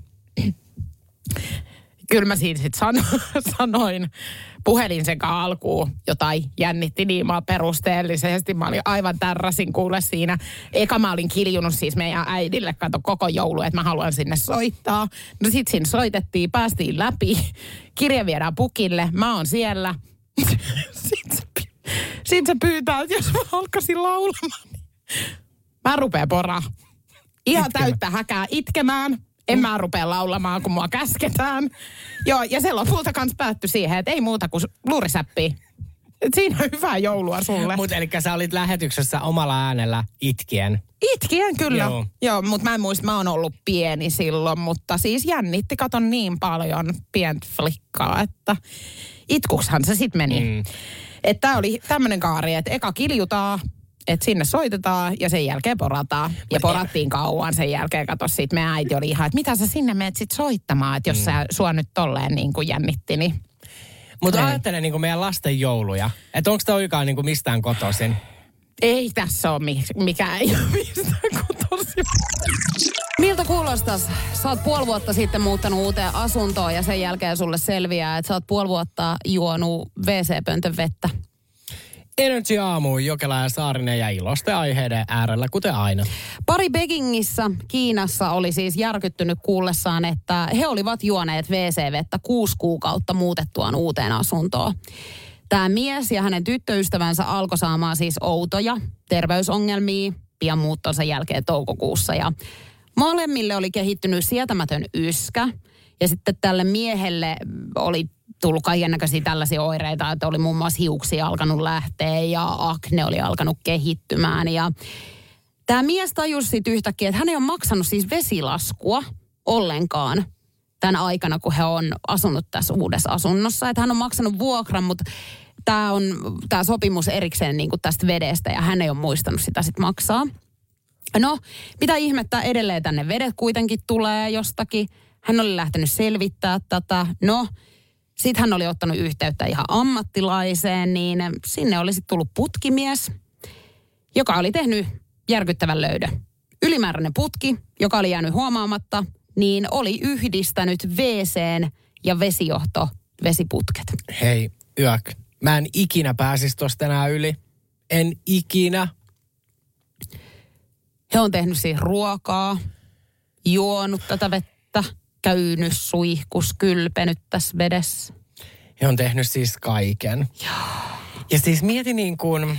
Speaker 4: Kyllä mä siitä sitten sano, sanoin, puhelin sekaan alkuun jotain, jännitti niimaa perusteellisesti. Mä olin aivan tärräsin kuule siinä. Eka mä olin kiljunut siis meidän äidille, kato koko joulu, että mä haluan sinne soittaa. No sit siinä soitettiin, päästiin läpi. Kirje viedään pukille, mä oon siellä. Sitten se, sit se pyytää, että jos mä alkaisin laulamaan, niin mä rupean poraa. Ihan Itkemä. Täyttä häkää itkemään. En mä rupea laulamaan, kun mua käsketään. Joo, ja se lopulta kans päättyi siihen, että ei muuta kuin luurisäppiä. Siinä on hyvää joulua sulle.
Speaker 5: Mutta eli sä olit lähetyksessä omalla äänellä itkien.
Speaker 4: Itkien kyllä. Joo, Joo mutta mä en muista, mä oon ollut pieni silloin, mutta siis jännitti, katon niin paljon pientä flikkaa, että itkukshan se sit meni. Mm. Että tää oli tämmönen kaari, että eka kiljutaan. Että sinne soitetaan ja sen jälkeen porataan. Ja porattiin kauan sen jälkeen. Kato sit, meidän äiti oli ihan, että mitä sä sinne menet sit soittamaan, että jos mm. sä sua nyt tolleen niin kuin jännitti, niin...
Speaker 5: Mutta ajattelen niin kuin meidän lasten jouluja. Että onko tämä oikeaan niin kuin mistään kotoisin?
Speaker 4: Ei tässä ole mikään ei ole mistään kotoisin. Miltä kuulostas? Sä oot puoli vuotta sitten muuttanut uuteen asuntoon ja sen jälkeen sulle selviää, että sä oot puoli vuotta juonut wc-pöntön vettä.
Speaker 5: Energy aamu, Jokela ja Saarinen ja iloisten aiheiden äärellä, kuten aina.
Speaker 4: Pari Pekingissä, Kiinassa, oli siis järkyttynyt kuullessaan, että he olivat juoneet wee see-vettä kuusi kuukautta muutettuaan uuteen asuntoon. Tämä mies ja hänen tyttöystävänsä alkoi saamaan siis outoja terveysongelmia pian muuttonsa jälkeen toukokuussa. Ja molemmille oli kehittynyt sietämätön yskä ja sitten tälle miehelle oli tullut kaikennäköisiä tällaisia oireita, että oli muun muassa hiuksia alkanut lähteä ja akne oli alkanut kehittymään. Ja tämä mies tajusi sitten yhtäkkiä, että hän ei ole maksanut siis vesilaskua ollenkaan tämän aikana, kun he on asunut tässä uudessa asunnossa. Että hän on maksanut vuokran, mutta tämä on tämä sopimus erikseen niin kuin tästä vedestä ja hän ei ole muistanut sitä sitten maksaa. No, mitä ihmettä, edelleen tänne vedet kuitenkin tulee jostakin. Hän oli lähtenyt selvittää tätä. No, sitten hän oli ottanut yhteyttä ihan ammattilaiseen, niin sinne oli sitten tullut putkimies, joka oli tehnyt järkyttävän löydön. Ylimääräinen putki, joka oli jäänyt huomaamatta, niin oli yhdistänyt wee see:n ja vesijohto vesiputket.
Speaker 5: Hei, Yök, mä en ikinä pääsisi tosta enää yli. En ikinä.
Speaker 4: He on tehnyt siis ruokaa, juonut tätä vettä, käynyt suihkus, kylpenyt tässä vedessä.
Speaker 5: He on tehnyt siis kaiken.
Speaker 4: Joo.
Speaker 5: Ja siis mieti niin kuin...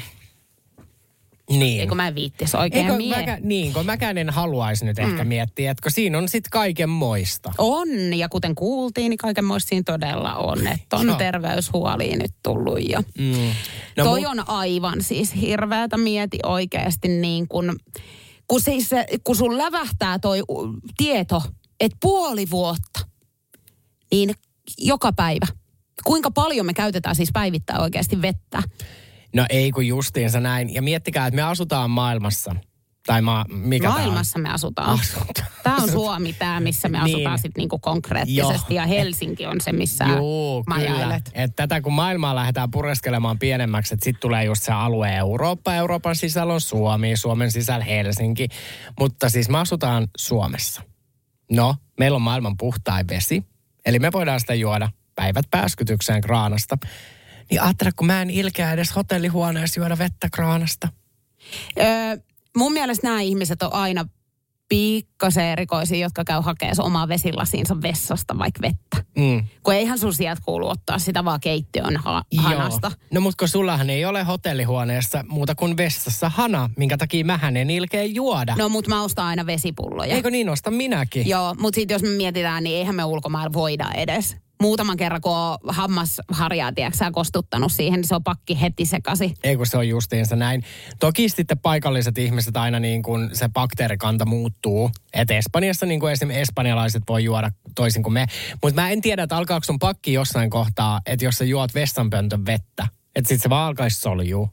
Speaker 5: Niin.
Speaker 4: Eikö mä viittis oikein
Speaker 5: Eikö
Speaker 4: mie?
Speaker 5: mäkä, niin, kun mäkään en haluaisi nyt mm. ehkä miettiä, että siinä on sitten kaiken moista.
Speaker 4: On, ja kuten kuultiin, niin kaiken moista siinä todella on, että on terveyshuoliin nyt tullut. Ja
Speaker 5: mm. no,
Speaker 4: toi
Speaker 5: mu-
Speaker 4: on aivan siis hirveätä, mieti oikeasti niin kun, kun, siis se, kun sun lävähtää toi tieto, että puoli vuotta, niin joka päivä. Kuinka paljon me käytetään siis päivittäin oikeasti vettä?
Speaker 5: No ei kun justiinsa näin. Ja miettikää, että me asutaan maailmassa. Tai ma- mikä
Speaker 4: maailmassa me asutaan.
Speaker 5: Asutaan.
Speaker 4: Tämä on Suomi, tämä missä me asutaan niin. sitten niinku konkreettisesti. Jo. Ja Helsinki on se, missä
Speaker 5: Joo,
Speaker 4: majailet.
Speaker 5: Että tätä kun maailmaa lähdetään pureskelemaan pienemmäksi, että sitten tulee just se alue Eurooppa. Euroopan sisällä on Suomi, Suomen sisällä Helsinki. Mutta siis me asutaan Suomessa. No, meillä on maailman puhtain vesi. Eli me voidaan sitä juoda päivät pääskytykseen kraanasta. Niin ajattele, kun mä en ilkeä edes hotellihuoneessa juoda vettä kraanasta.
Speaker 4: Öö, mun mielestä nämä ihmiset on aina pikkasen erikoisia, jotka käy hakemaan omaa vesilasiinsa vessasta vaikka vettä.
Speaker 5: Mm.
Speaker 4: Kun eihän sun sieltä kuulu ottaa sitä vaan keittiön ha- hanasta.
Speaker 5: Joo. No mutta kun sullahan ei ole hotellihuoneessa muuta kuin vessassa hana, minkä takia mähän en ilkeä juoda.
Speaker 4: No mutta mä ostan aina vesipulloja.
Speaker 5: Eikö niin, ostan minäkin?
Speaker 4: Joo, mutta sitten jos me mietitään, niin eihän me ulkomailla voida edes. Muutaman kerran, kun on hammasharjaa, tiedätkö, kostuttanut siihen, niin se on pakki heti sekaisin.
Speaker 5: Ei kun se on justiinsa näin. Toki sitten paikalliset ihmiset aina niin kuin se bakteerikanta muuttuu. Että Espanjassa niin kuin esimerkiksi espanjalaiset voi juoda toisin kuin me. Mutta mä en tiedä, että alkaako sun pakki jossain kohtaa, että jos sä juot vessanpöntön vettä, että sit se vaan alkaisi soljuu.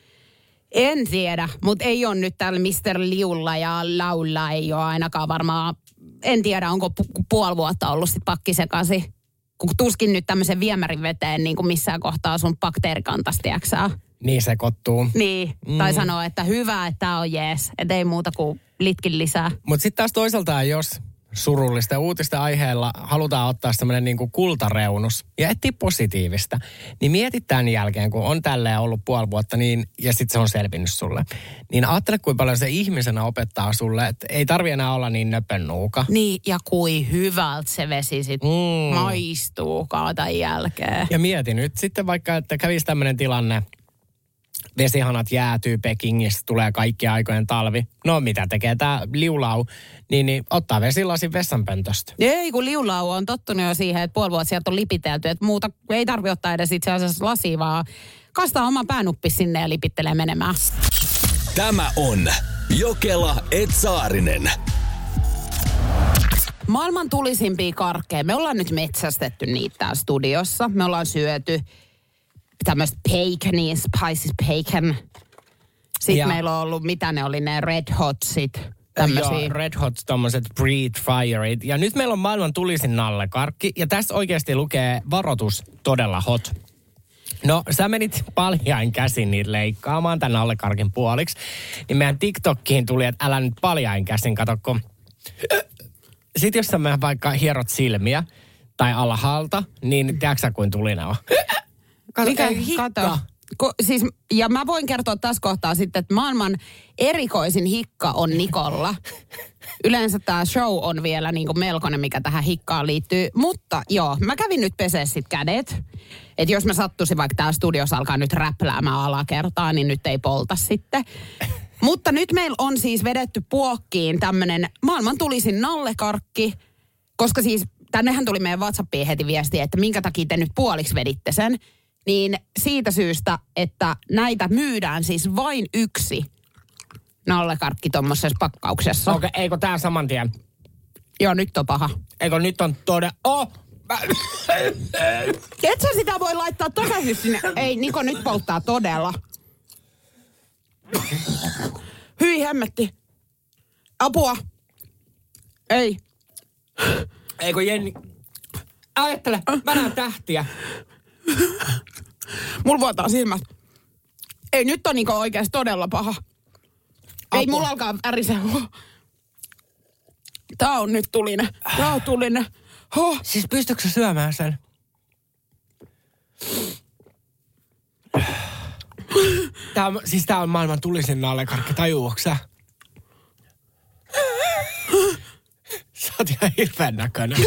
Speaker 4: En tiedä, mutta ei ole nyt täällä mister Liulla ja Laulla ei ole ainakaan varmaan, en tiedä onko pu- puoli vuotta ollut sit pakki sekaisin. Kun tuskin nyt tämmöisen viemärin veteen niin kuin missään kohtaa sun bakteerikantasta, tiiäksää.
Speaker 5: Niin sekoittuu.
Speaker 4: Niin, mm. tai sanoo, että hyvä, että tää on jees, että ei muuta kuin litkin lisää.
Speaker 5: Mutta sitten taas toisaalta, jos surullista uutista aiheella halutaan ottaa semmoinen niin kuin kultareunus ja etsiä positiivista, niin mietit tämän jälkeen, kun on tälleen ollut puoli vuotta niin, ja sitten se on selvinnyt sulle. Niin ajattele, kuinka paljon se ihmisenä opettaa sulle, että ei tarvi enää olla niin nöpönnuuka.
Speaker 4: Niin, ja kui hyvältä se vesi sitten mm. maistuu kaatan jälkeen.
Speaker 5: Ja mieti nyt sitten vaikka, että kävisi tämmöinen tilanne, vesihanat jäätyy Pekingissä, tulee kaikkien aikojen talvi. No mitä tekee tämä Liulau, niin, niin ottaa vesilasin vessanpöntöstä.
Speaker 4: Ei, kun Liulau on tottunut jo siihen, että puoli vuotta sieltä on lipitelty, että muuta ei tarvitse ottaa edes itse asiassa lasia, vaan kastaa oman päänuppis sinne ja lipittelee menemään.
Speaker 3: Tämä on Jokela et Saarinen.
Speaker 4: Maailman tulisimpia karkkeja. Me ollaan nyt metsästetty niitä täällä studiossa. Me ollaan syöty tämmöistä baconia, spicy bacon. Sitten ja meillä on ollut, mitä ne oli, ne red hotsit. Tämmöisiä.
Speaker 5: Joo, red hot, tommoset breed fireit. Ja nyt meillä on maailman tulisin nallekarkki. Ja tässä oikeasti lukee varoitus todella hot. No, sä menit paljain käsin niitä leikkaamaan tämän nallekarkin puoliksi. Niin meidän TikTokkiin tuli, että älä nyt paljain käsin, kato kun... Sitten jos sä meidän vaikka hierot silmiä tai alhaalta, niin tiedätkö sä kuin tulina on?
Speaker 4: Mikä hikka? Kato. Ko, siis, ja mä voin kertoa tässä kohtaa sitten, että maailman erikoisin hikka on Nikolla. Yleensä tämä show on vielä niin kuin melkoinen, mikä tähän hikkaan liittyy. Mutta joo, mä kävin nyt pesee sit kädet. Että jos mä sattuisin vaikka tää studiossa alkaa nyt räpläämään alakertaa, niin nyt ei polta sitten. Mutta nyt meillä on siis vedetty puokkiin tämmönen maailman tulisin nallekarkki. Koska siis tännehän tuli meidän WhatsAppiin heti viestiä, että minkä takia te nyt puoliksi veditte sen. Niin siitä syystä, että näitä myydään siis vain yksi nallekarkki tuommoisessa pakkauksessa.
Speaker 5: Okei, okay, eikö tää saman tien?
Speaker 4: Joo, nyt on paha.
Speaker 5: Eikö nyt on todella... Oh!
Speaker 4: Et sä sitä voi laittaa takaisin sinne. Ei, Niko nyt polttaa todella. Hyi hemmetti. Apua. Ei.
Speaker 5: Eikö Jenni... Ajattele, mä näen tähtiä.
Speaker 4: Mulla vuotaa silmät. Ei, nyt on Niko oikeasti todella paha. Apua. Ei, mulla alkaa ärisee. Tää on nyt tulinen. Tää on tulinen. Oh.
Speaker 5: Siis pystytkö sä syömään sen? Tää on, siis tää on maailman tulisin nallekarkki, tajuuks sä? Sä oot ihan hirveän näköinen.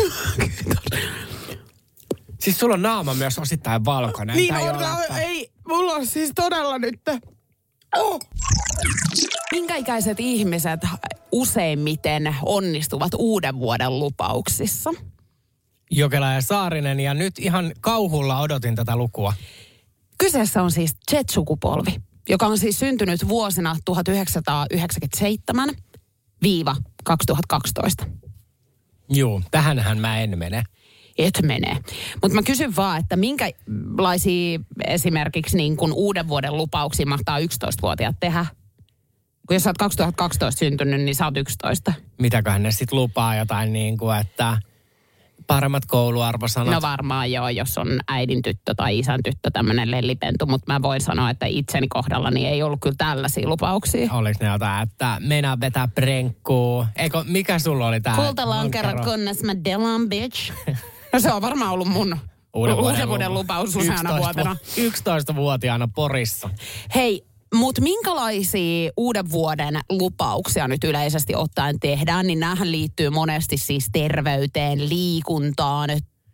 Speaker 5: Siis sulla on naama myös osittain valkoinen.
Speaker 4: Niin on, ei, mulla on siis todella nyt. Oh. Minkä ikäiset ihmiset useimmiten onnistuvat uuden vuoden lupauksissa?
Speaker 5: Jokela ja Saarinen, ja nyt ihan kauhulla odotin tätä lukua.
Speaker 4: Kyseessä on siis Z-sukupolvi, joka on siis syntynyt vuosina tuhatyhdeksänsataayhdeksänkymmentäseitsemän kaksituhattakaksitoista.
Speaker 5: Juu, tähänhän mä en mene.
Speaker 4: Et mene. Mutta mä kysyn vaan, että minkälaisia esimerkiksi niin kun uuden vuoden lupauksia mahtaa yksitoistavuotiaat tehdä? Kun jos sä oot kaksituhattakaksitoista syntynyt, niin sä oot yksitoista.
Speaker 5: Mitäköhän ne sit lupaa jotain niin kuin, että paremmat kouluarvosanat?
Speaker 4: No varmaan joo, jos on äidin tyttö tai isän tyttö tämmönen lellipentu, mutta mä voin sanoa, että itseni kohdalla niin ei ollut kyllä tällaisia lupauksia.
Speaker 5: Oliko ne jotain, että meinaa vetää prenkkuu? Eikö, mikä sulla oli tää?
Speaker 4: Kultalankero, kunnes mä delan, bitch. No se on varmaan ollut mun uuden vuoden, vuoden lupaus useana vuotena.
Speaker 5: yksitoistavuotiaana Porissa.
Speaker 4: Hei, mutta minkälaisia uuden vuoden lupauksia nyt yleisesti ottaen tehdään, niin näähän liittyy monesti siis terveyteen, liikuntaan,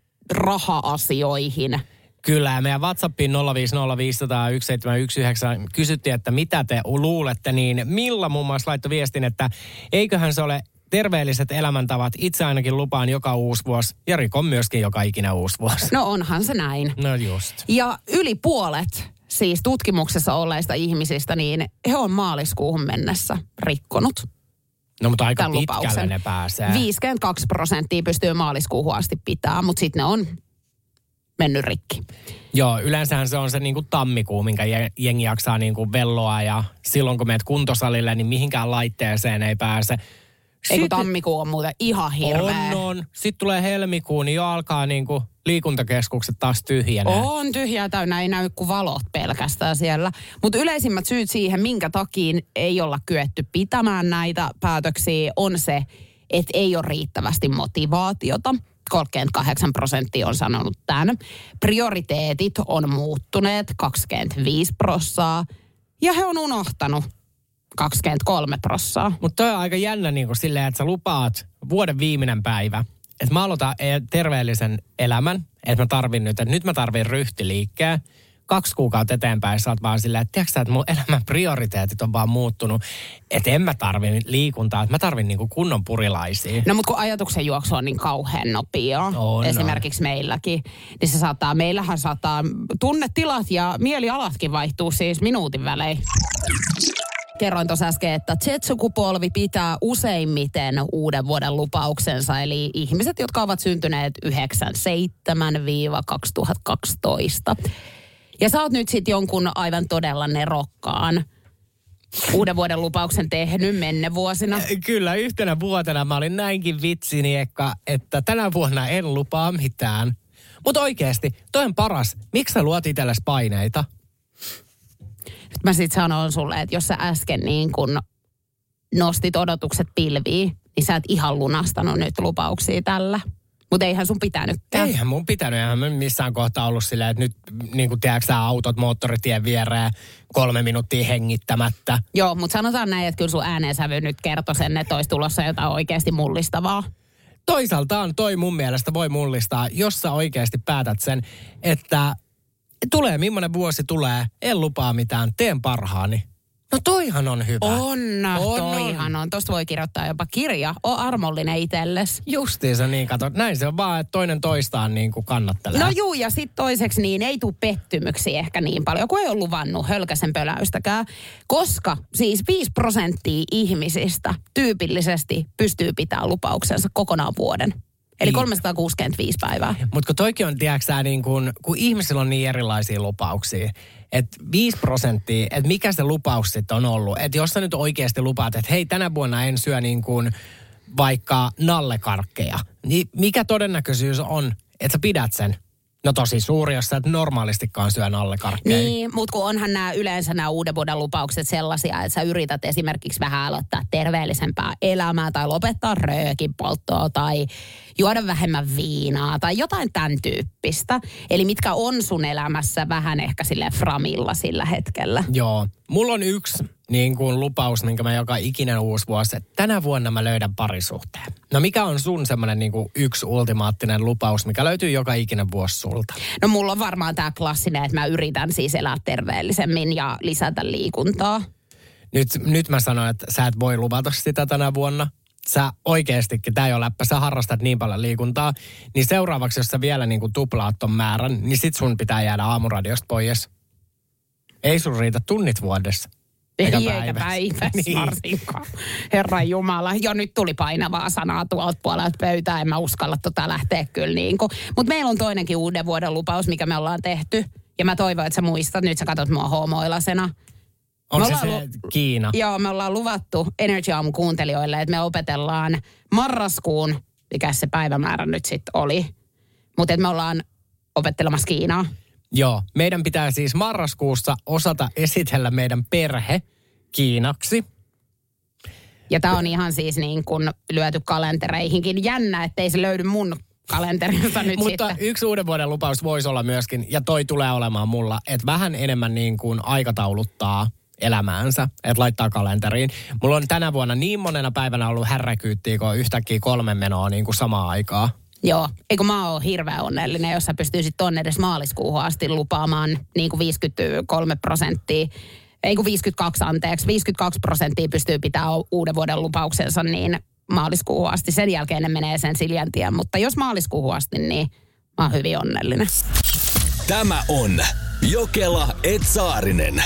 Speaker 4: raha-asioihin.
Speaker 5: Kyllä, ja meidän WhatsAppiin nolla viisi nolla viisi nolla nolla yksi seitsemän yksi yhdeksän kysyttiin, että mitä te luulette, niin Milla muun muassa laittoi viestin, että eiköhän se ole terveelliset elämäntavat. Itse ainakin lupaan joka uusi vuosi ja rikon myöskin joka ikinä uusi vuosi.
Speaker 4: No onhan se näin.
Speaker 5: No just.
Speaker 4: Ja yli puolet siis tutkimuksessa olleista ihmisistä, niin he on maaliskuuhun mennessä rikkonut.
Speaker 5: No mutta aika pitkälle ne pääsee.
Speaker 4: viisikymmentäkaksi prosenttia pystyy maaliskuuhun asti pitää, mutta sitten ne on mennyt rikki.
Speaker 5: Joo, yleensähän se on se niinku tammikuu, minkä jengi jaksaa niinku velloa ja silloin kun menet kuntosalille, niin mihinkään laitteeseen ei pääse.
Speaker 4: Ei kun tammikuu on muuten ihan hirveä.
Speaker 5: On, on. Sitten tulee helmikuu, niin jo alkaa niinku liikuntakeskukset taas tyhjenee.
Speaker 4: On tyhjää täynnä, ei näy kuin valot pelkästään siellä. Mutta yleisimmät syyt siihen, minkä takia ei olla kyetty pitämään näitä päätöksiä, on se, että ei ole riittävästi motivaatiota. kolmekymmentäkahdeksan prosenttia on sanonut tämän. Prioriteetit on muuttuneet kaksikymmentäviisi prosenttia ja he on unohtanut kaksikymmentäkolme prosenttia.
Speaker 5: Mutta toi on aika jännä niin kuin silleen, että sä lupaat vuoden viimeinen päivä, että mä aloitan terveellisen elämän, että mä tarvin nyt, että nyt mä tarvin ryhtiliikkeen. Kaksi kuukautta eteenpäin sä oot vaan silleen, että tiedätkö sä, että mun elämän prioriteetit on vaan muuttunut, että en mä tarvi liikuntaa, että mä tarvin niinku kunnon purilaisia.
Speaker 4: No mutta kun ajatuksen juoksu on niin kauhean nopeaa,
Speaker 5: on,
Speaker 4: esimerkiksi on. meilläkin, niin se saattaa, meillähän saattaa tunnetilat ja mielialatkin vaihtuu siis minuutin välein. Kerroin tuossa äsken, että Z-sukupolvi pitää useimmiten uuden vuoden lupauksensa, eli ihmiset, jotka ovat syntyneet yhdeksänkymmentäseitsemän kaksituhattakaksitoista. Ja sä oot nyt sitten jonkun aivan todella nerokkaan uuden vuoden lupauksen tehnyt menne vuosina.
Speaker 5: Kyllä, yhtenä vuotena mä olin näinkin vitsiniekka, että tänä vuonna en lupaa mitään. Mutta oikeasti, toi on paras. Miksi sä luot itsellesi paineita?
Speaker 4: Mä sit sanon sulle, että jos sä äsken niin kun nostit odotukset pilviin, niin sä et ihan lunastanut nyt lupauksia tällä. Mutta eihän sun pitänytkään.
Speaker 5: Eihän mun pitänyt. Eihän mä missään kohtaa ollut silleen, että nyt niin kuin tiedätkö sä autot moottoritien viereen kolme minuuttia hengittämättä.
Speaker 4: Joo, mutta sanotaan näin, että kyllä sun äänensävy nyt kertoi sen, että olisi tulossa jotain oikeasti mullistavaa.
Speaker 5: Toisaaltaan toi mun mielestä voi mullistaa, jos sä oikeasti päätät sen, että tulee millainen vuosi tulee, en lupaa mitään, teen parhaani. No toihan on hyvä.
Speaker 4: On,
Speaker 5: on
Speaker 4: toihan on. on. Tosta voi kirjoittaa jopa kirja. O armollinen itsellesi.
Speaker 5: Justiinsa niin, kato. Näin se on vaan, että toinen toistaan niin kuin kannattelee.
Speaker 4: No juu, ja sitten toiseksi niin ei tule pettymyksiä ehkä niin paljon, kun ei ole luvannut hölkäsen pöläystäkään. Koska siis viisi prosenttia ihmisistä tyypillisesti pystyy pitämään lupauksensa kokonaan vuoden. Eli kolmesataakuusikymmentäviisi päivää.
Speaker 5: Mutta kun toikin on, tiedätkö sä, niin kun, kun ihmisillä on niin erilaisia lupauksia, että viisi prosenttia, että mikä se lupaus sitten on ollut. Että jos sä nyt oikeasti lupaat, että hei, tänä vuonna en syö niin kuin vaikka nallekarkkeja, niin mikä todennäköisyys on, että sä pidät sen? No tosi suuri, jos sä et normaalistikaan syö nallekarkkeja.
Speaker 4: Niin, mutta kun onhan nämä yleensä nämä uuden vuoden lupaukset sellaisia, että sä yrität esimerkiksi vähän aloittaa terveellisempää elämää tai lopettaa röökin polttoa tai juoda vähemmän viinaa tai jotain tämän tyyppistä. Eli mitkä on sun elämässä vähän ehkä sille framilla sillä hetkellä.
Speaker 5: Joo. Mulla on yksi niin kuin lupaus, minkä mä joka ikinen uusi vuosi, että tänä vuonna mä löydän parisuhteen. No mikä on sun semmoinen niin kuin yksi ultimaattinen lupaus, mikä löytyy joka ikinen vuosi sulta?
Speaker 4: No mulla on varmaan tää klassinen, että mä yritän siis elää terveellisemmin ja lisätä liikuntaa.
Speaker 5: Nyt, nyt mä sanon, että sä et voi luvata sitä tänä vuonna. Sä oikeastikin, tää ei ole läppä, sä harrastat niin paljon liikuntaa, niin seuraavaksi, jos sä vielä niin kuin tuplaat ton määrän, niin sit sun pitää jäädä aamuradiosta pois. Ei sun riitä tunnit vuodessa.
Speaker 4: Eikä päivässä, eikä päivässä niin. Varsinkaan. Herran Jumala. Jo nyt tuli painavaa sanaa tuolta puolelta pöytää. En mä uskalla tota lähteä kyllä niin kuin. Mutta meillä on toinenkin uuden vuoden lupaus, mikä me ollaan tehty. Ja mä toivon, että sä muistat. Nyt sä katsot mua homoilasena.
Speaker 5: Onko se se lu- Kiina?
Speaker 4: Joo, me ollaan luvattu Energy Aamun kuuntelijoille, että me opetellaan marraskuun, mikä se päivämäärä nyt sitten oli. Mutta että me ollaan opettelemassa Kiinaa.
Speaker 5: Joo, meidän pitää siis marraskuussa osata esitellä meidän perhe kiinaksi.
Speaker 4: Ja tämä on ihan siis niin kuin lyöty kalentereihinkin. Jännä, ettei se löydy mun kalenterista nyt
Speaker 5: Mutta
Speaker 4: sitten.
Speaker 5: yksi uuden vuoden lupaus voisi olla myöskin, ja toi tulee olemaan mulla, että vähän enemmän niin kuin aikatauluttaa elämäänsä, että laittaa kalenteriin. Mulla on tänä vuonna niin monena päivänä ollut härräkyyttiä, kun yhtäkkiä kolme menoa niin kuin samaan aikaan.
Speaker 4: Joo, eikö mä oon hirveän onnellinen, jos sä pystyisit tonne edes maaliskuuhun asti lupaamaan niin kuin viisikymmentäkolme prosenttia, ei kun viisikymmentäkaksi anteeksi, viisikymmentäkaksi prosenttia pystyy pitämään uuden vuoden lupauksensa niin maaliskuuhun asti. Sen jälkeen ne menee sen Siljan tien, mutta jos maaliskuuhun asti, niin mä oon hyvin onnellinen.
Speaker 3: Tämä on Jokela et Saarinen.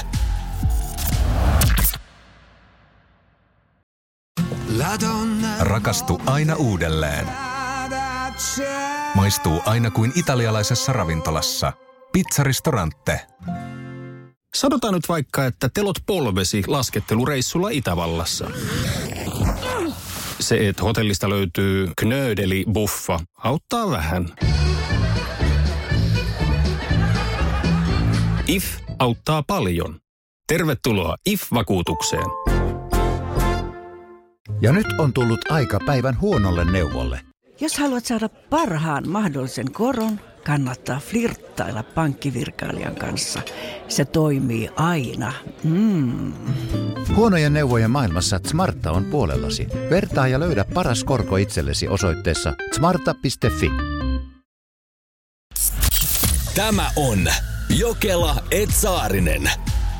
Speaker 8: Rakastu aina uudelleen. Maistuu aina kuin italialaisessa ravintolassa. Pizzaristorante.
Speaker 9: Sanotaan nyt vaikka, että telot polvesi laskettelureissulla Itävallassa. Se, että hotellista löytyy knöydeli-buffa, auttaa vähän. I F auttaa paljon. Tervetuloa I F-vakuutukseen.
Speaker 10: Ja nyt on tullut aika päivän huonolle neuvolle.
Speaker 11: Jos haluat saada parhaan mahdollisen koron, kannattaa flirttailla pankkivirkailijan kanssa. Se toimii aina. Mm.
Speaker 10: Huonojen neuvojen maailmassa Smarta on puolellasi. Vertaa ja löydä paras korko itsellesi osoitteessa smarta piste fi.
Speaker 3: Tämä on Jokela et Saarinen.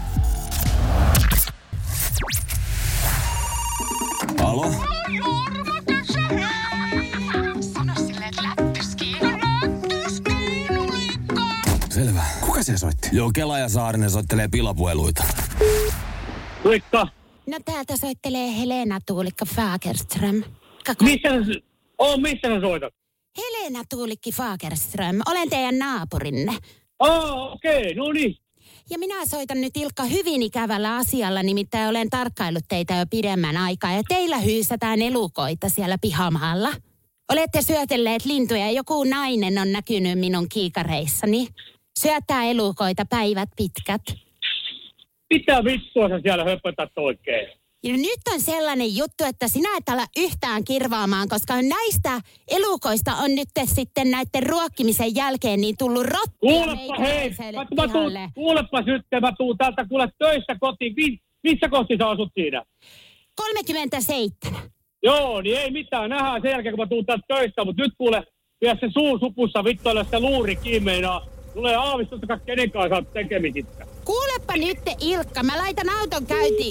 Speaker 3: Alo? Selvä. Kuka siellä soitti? Jokela ja Saarinen soittelee pilapueluita.
Speaker 12: Kuikka?
Speaker 4: No täältä soittelee Helena Tuulikka Fagerström. Kaka.
Speaker 12: Missä sä, oh, missä sä soitat?
Speaker 4: Helena Tuulikki Fagerström. Olen teidän naapurinne.
Speaker 12: Oh, okei, okay, no niin.
Speaker 4: Ja minä soitan nyt Ilkka hyvin ikävällä asialla, nimittäin olen tarkkaillut teitä jo pidemmän aikaa ja teillä hyysätään elukoita siellä pihamaalla. Olette syötelleet lintuja ja joku nainen on näkynyt minun kiikareissani. Syöttää elukoita päivät pitkät.
Speaker 12: Mitä vittua sä siellä höpötät oikein?
Speaker 4: nyt on sellainen juttu, että sinä et ala yhtään kirvaamaan, koska näistä elukoista on nyt sitten näiden ruokkimisen jälkeen niin tullut rottia.
Speaker 12: Kuulepa hei, mä, mä tuun, kuulepa nyt, mä tuun täältä kuule töistä kotiin. Mi, missä kohti sä asut siinä?
Speaker 4: kolmekymmentäseitsemän.
Speaker 12: Joo, niin ei mitään, nähdään sen jälkeen, kun mä tuun täältä töistä, mutta nyt kuule, vielä se suu supussa vittoille se luuri kiimeinaa. Tulee aavistusta, kenen kanssa olet tekemisistä.
Speaker 4: Kuulepa nyt, Ilkka, mä laitan auton käyntiin.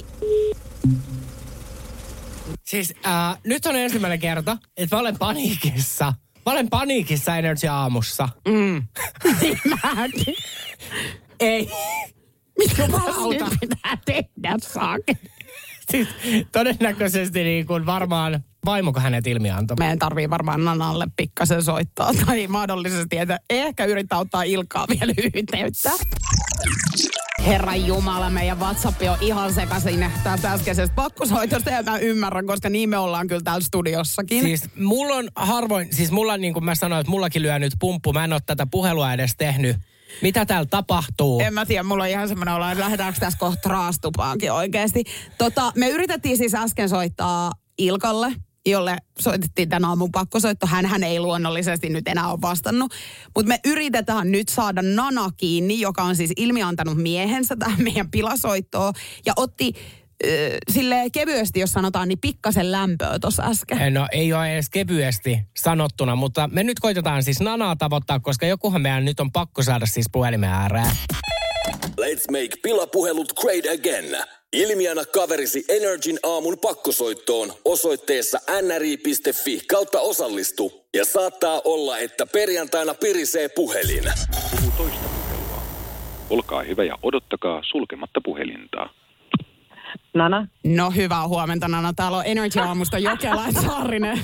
Speaker 5: Siis äh, nyt on ensimmäinen kerta, että mä olen paniikissa. Mä olen paniikissa Energy aamussa.
Speaker 4: Mm. Mäkin.
Speaker 5: Ei.
Speaker 4: Mitä nyt pitää tehdä, saake?
Speaker 5: Siis todennäköisesti niin kuin varmaan vaimoko hänet ilmiantoi.
Speaker 4: Meidän tarvii varmaan Nanalle pikkasen soittaa tai mahdollisesti, että ehkä yrittää ottaa Ilkkaa vielä yhteyttä. Herran Jumala, meidän WhatsApp on ihan sekaisin tästä äskeisestä pakkosoitosta ja mä ymmärrän, koska niin me ollaan kyllä täällä studiossakin.
Speaker 5: Siis mulla on harvoin, siis mulla niin kuin mä sanoin, että mullakin lyö nyt pumppu. Mä en ole tätä puhelua edes tehnyt. Mitä täällä tapahtuu?
Speaker 4: En mä tiedä, mulla on ihan semmoinen olo, että lähdetäänkö tässä kohta raastupaankin oikeasti. Tota, me yritettiin siis äsken soittaa Ilkalle, jolle soitettiin tänä aamun pakkosoitto. Hänhän ei luonnollisesti nyt enää ole vastannut. Mutta me yritetään nyt saada Nana kiinni, joka on siis ilmiantanut miehensä tähän meidän pilasoittoon. Ja otti äh, silleen kevyesti, jos sanotaan, niin pikkasen lämpöä tuossa äsken.
Speaker 5: No ei ole edes kevyesti sanottuna, mutta me nyt koitetaan siis Nanaa tavoittaa, koska jokuhan meidän nyt on pakko saada siis puhelimen ääreen.
Speaker 13: Let's make pilapuhelut great again. Ilmianna kaverisi Energin aamun pakkosoittoon osoitteessa nri piste fi kautta osallistu. Ja saattaa olla, että perjantaina pirisee puhelin.
Speaker 14: Puhu toista puhelua. Olkaa hyvä ja odottakaa sulkematta puhelinta.
Speaker 4: Nana? No hyvää huomenta, Nana. Täällä on Energy aamusta Jokela ja Saarinen.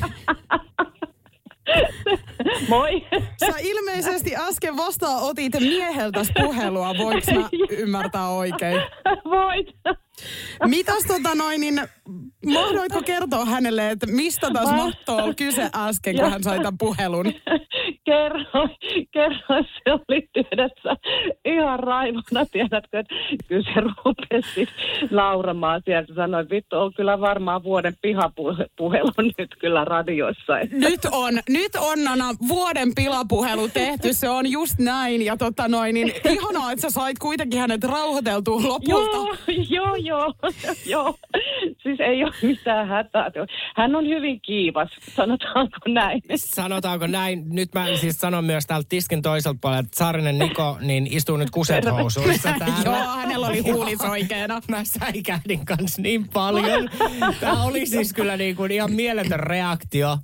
Speaker 15: Moi.
Speaker 4: Sä ilmeisesti äsken vastaan otit mieheltäs puhelua. Voinko mä ymmärtää oikein?
Speaker 15: Voit.
Speaker 4: Mitäs tota noin, niin mahdoitko kertoa hänelle, että mistä tässä mahtoi oli kyse äsken, kun hän sai tämän puhelun?
Speaker 15: Kerroin, kerroin, se oli yhdessä ihan raivona, tiedätkö, että kyllä se rupesi nauramaan sieltä. Sanoin, vittu, on kyllä varmaan vuoden pihapuhelu nyt kyllä radiossa. Että.
Speaker 4: Nyt on, nyt on Nana vuoden pilapuhelu tehty, se on just näin. Ja tota noin, niin ihanaa, että sä sait kuitenkin hänet rauhoiteltua lopulta.
Speaker 15: Joo, joo, joo, joo. Siis ei ole mitään hätää. Hän on hyvin kiivas, sanotaanko näin.
Speaker 5: Sanotaanko näin? Nyt mä siis sanon myös täältä tiskin toiselta puolella, että Saarinen Niko niin istuu nyt kuset-housuissa täällä.
Speaker 4: Joo, hänellä oli huulis oikeena.
Speaker 5: Mä säikähdin kanssa niin paljon. Tämä oli siis kyllä niin kuin ihan mieletön reaktio.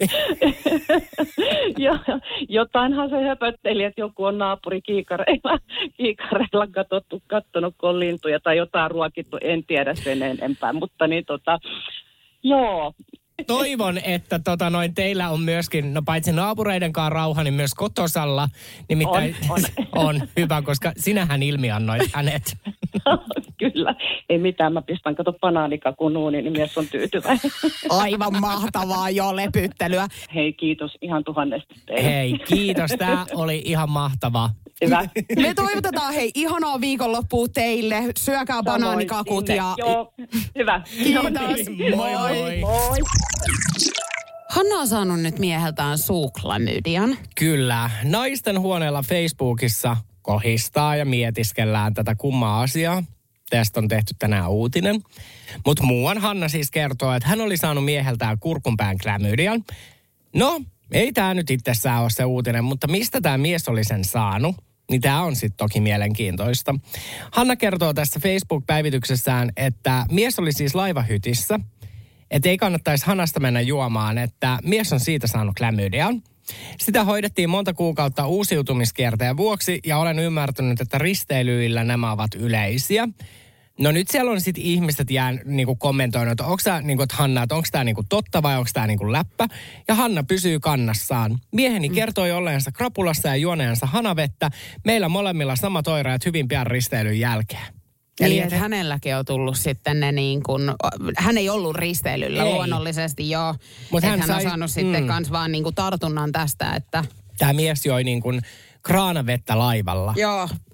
Speaker 15: Joo, jotainhan se höpötteli, että joku on naapuri kiikareilla, kiikareilla katsottu, kattonut, kun on lintuja tai jotain ruokittu, en tiedä sen enempää, mutta niin tota, joo.
Speaker 5: Toivon, että tota noin teillä on myöskin, no paitsi naapureidenkaan rauha, niin myös kotosalla. Nimittäin on, on. on hyvä, koska sinähän ilmiannoit hänet.
Speaker 15: Kyllä, ei mitään. Mä pistän, kato banaanikakun uuniin, niin mies on tyytyväinen.
Speaker 4: Aivan mahtavaa jo lepyttelyä.
Speaker 15: Hei, kiitos ihan tuhannesti teille.
Speaker 5: Hei, kiitos. Tää oli ihan mahtavaa.
Speaker 15: Hyvä.
Speaker 4: Me toivotetaan, hei, ihanaa viikonloppua teille. Syökää Samoin banaanikakut
Speaker 15: sinne.
Speaker 4: Ja...
Speaker 15: Joo, hyvä.
Speaker 4: Kiitos.
Speaker 5: Moi, moi.
Speaker 15: Moi.
Speaker 4: Hanna on saanut nyt mieheltään suuklamydian.
Speaker 5: Kyllä. Naisten huoneella Facebookissa kohistaa ja mietiskellään tätä kummaa asiaa. Tästä on tehty tänään uutinen. Mutta muuan Hanna siis kertoo, että hän oli saanut mieheltään kurkunpään klamydian. No, ei tämä nyt itsessään ole se uutinen, mutta mistä tämä mies oli sen saanut? Niin tämä on sitten toki mielenkiintoista. Hanna kertoo tässä Facebook-päivityksessään, että mies oli siis laivahytissä. Että ei kannattaisi Hannasta mennä juomaan, että mies on siitä saanut klamydian. Sitä hoidettiin monta kuukautta uusiutumiskierteen vuoksi ja olen ymmärtänyt, että risteilyillä nämä ovat yleisiä. No nyt siellä on sitten ihmiset jään niinku kommentoinut, että onko tämä niinku, Hanna, että onko tämä niinku totta vai onko tämä niinku läppä. Ja Hanna pysyy kannassaan. Mieheni mm. kertoi olleensa krapulassa ja juoneensa hanavettä. Meillä molemmilla samat oireet hyvin pian risteilyn jälkeen.
Speaker 4: Eli että hänelläkin on tullut sitten ne niin kuin, hän ei ollut risteilyllä ei. luonnollisesti joo. Mutta hän, hän sai, on saanut mm. sitten kans vaan niin kuin tartunnan tästä, että...
Speaker 5: Tämä mies joi niin kuin kraanavettä laivalla.
Speaker 4: Joo.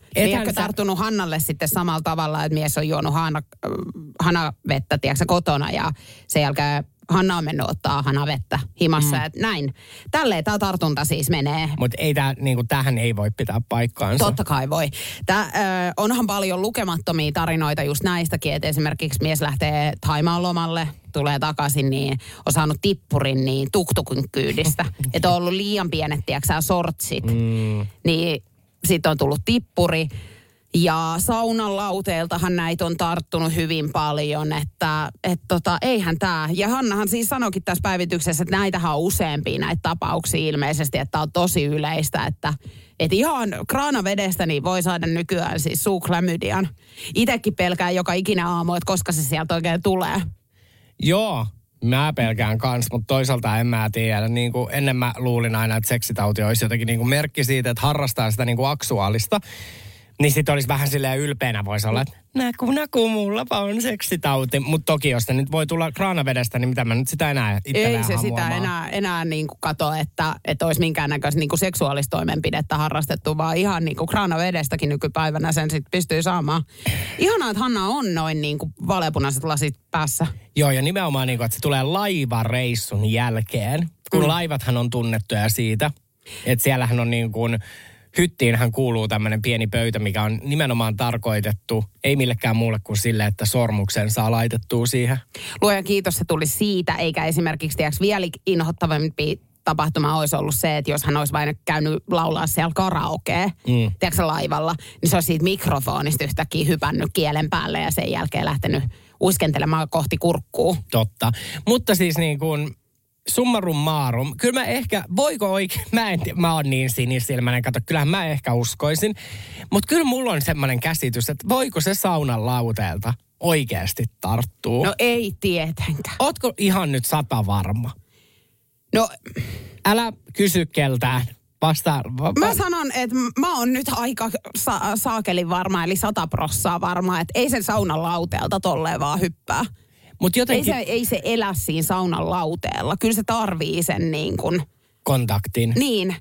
Speaker 4: Liekö tarttunut Hannalle sitten samalla tavalla, että mies on juonut hana, hanavettä, tiedätkö, kotona ja sen jälkeen Hanna on mennyt ottaa hanavettä himassa, mm. että näin. Tälleen tämä tartunta siis menee.
Speaker 5: Mutta ei tää, niinku, tämähän ei voi pitää paikkaansa.
Speaker 4: Totta kai voi. Tää, ö, onhan paljon lukemattomia tarinoita just näistäkin, että esimerkiksi mies lähtee Thaimaan lomalle, tulee takaisin, niin on saanut tippurin niin tuktukin kyydistä. Että on ollut liian pienet, tiedätkö sortsit. Mm. Niin sitten on tullut tippuri. Ja saunan lauteeltahan näitä on tarttunut hyvin paljon, että et tota, eihän tämä. Ja Hannahan siis sanoikin tässä päivityksessä, että näitähän on useampia näitä tapauksia ilmeisesti, että tämä on tosi yleistä, että et ihan kraanavedestä niin voi saada nykyään siis suuklamydian. Itekin pelkää joka ikinen aamu, että koska se sieltä oikein tulee.
Speaker 5: Joo, mä pelkään kans, mutta toisaalta en mä tiedä. Niin kuin ennen mä luulin aina, että seksitauti olisi jotenkin niin kuin merkki siitä, että harrastaa sitä niin kuin aksuaalista. Niin sit olisi vähän silleen ylpeänä voisi olla, että näku, näku, mullapa on seksitauti. Mutta toki jos se nyt voi tulla kraanavedestä, niin mitä mä nyt sitä enää itselleen
Speaker 4: Ei se hamuamaan. Sitä enää, enää niin kuin kato, että, että olisi minkäännäköistä niin kuin seksuaalista toimenpidettä harrastettu, vaan ihan niin kuin kraanavedestäkin nykypäivänä sen sitten pystyy saamaan. Ihanaa, että Hanna on noin niin kuin vaaleapunaiset lasit päässä.
Speaker 5: Joo, ja nimenomaan niin kuin, että se tulee laivareissun jälkeen, kun mm. laivathan on tunnettuja siitä, että siellähän on niin kuin hyttiinhän kuuluu tämmöinen pieni pöytä, mikä on nimenomaan tarkoitettu, ei millekään muulle kuin sille, että sormuksen saa laitettua siihen.
Speaker 4: Luojan kiitos, se tuli siitä, eikä esimerkiksi tiiäks, vielä inhottavampi tapahtuma olisi ollut se, että jos hän olisi vain käynyt laulaa siellä karaokea, mm. tiedätkö, laivalla, niin se olisi siitä mikrofonista yhtäkkiä hypännyt kielen päälle ja sen jälkeen lähtenyt uiskentelemaan kohti kurkkuu.
Speaker 5: Totta, mutta siis niin kuin summarum maarum. Kyllä mä ehkä, voiko oikein, mä en mä oon niin sinisilmäinen, kato, kyllähän mä ehkä uskoisin. Mutta kyllä mulla on semmoinen käsitys, että voiko se saunan lauteelta oikeasti tarttua?
Speaker 4: No ei tietenkään.
Speaker 5: Ootko ihan nyt sata varma?
Speaker 4: No,
Speaker 5: älä kysy keltään. Vasta, va-
Speaker 4: mä sanon, että mä oon nyt aika sa- saakelin varma, eli sata prossaa varma, että ei sen saunan lauteelta tolleen vaan hyppää.
Speaker 5: Mut jotenkin
Speaker 4: ei, se, ei se elä siinä saunan lauteella. Kyllä se tarvii sen niin kuin
Speaker 5: kontaktin.
Speaker 4: Niin.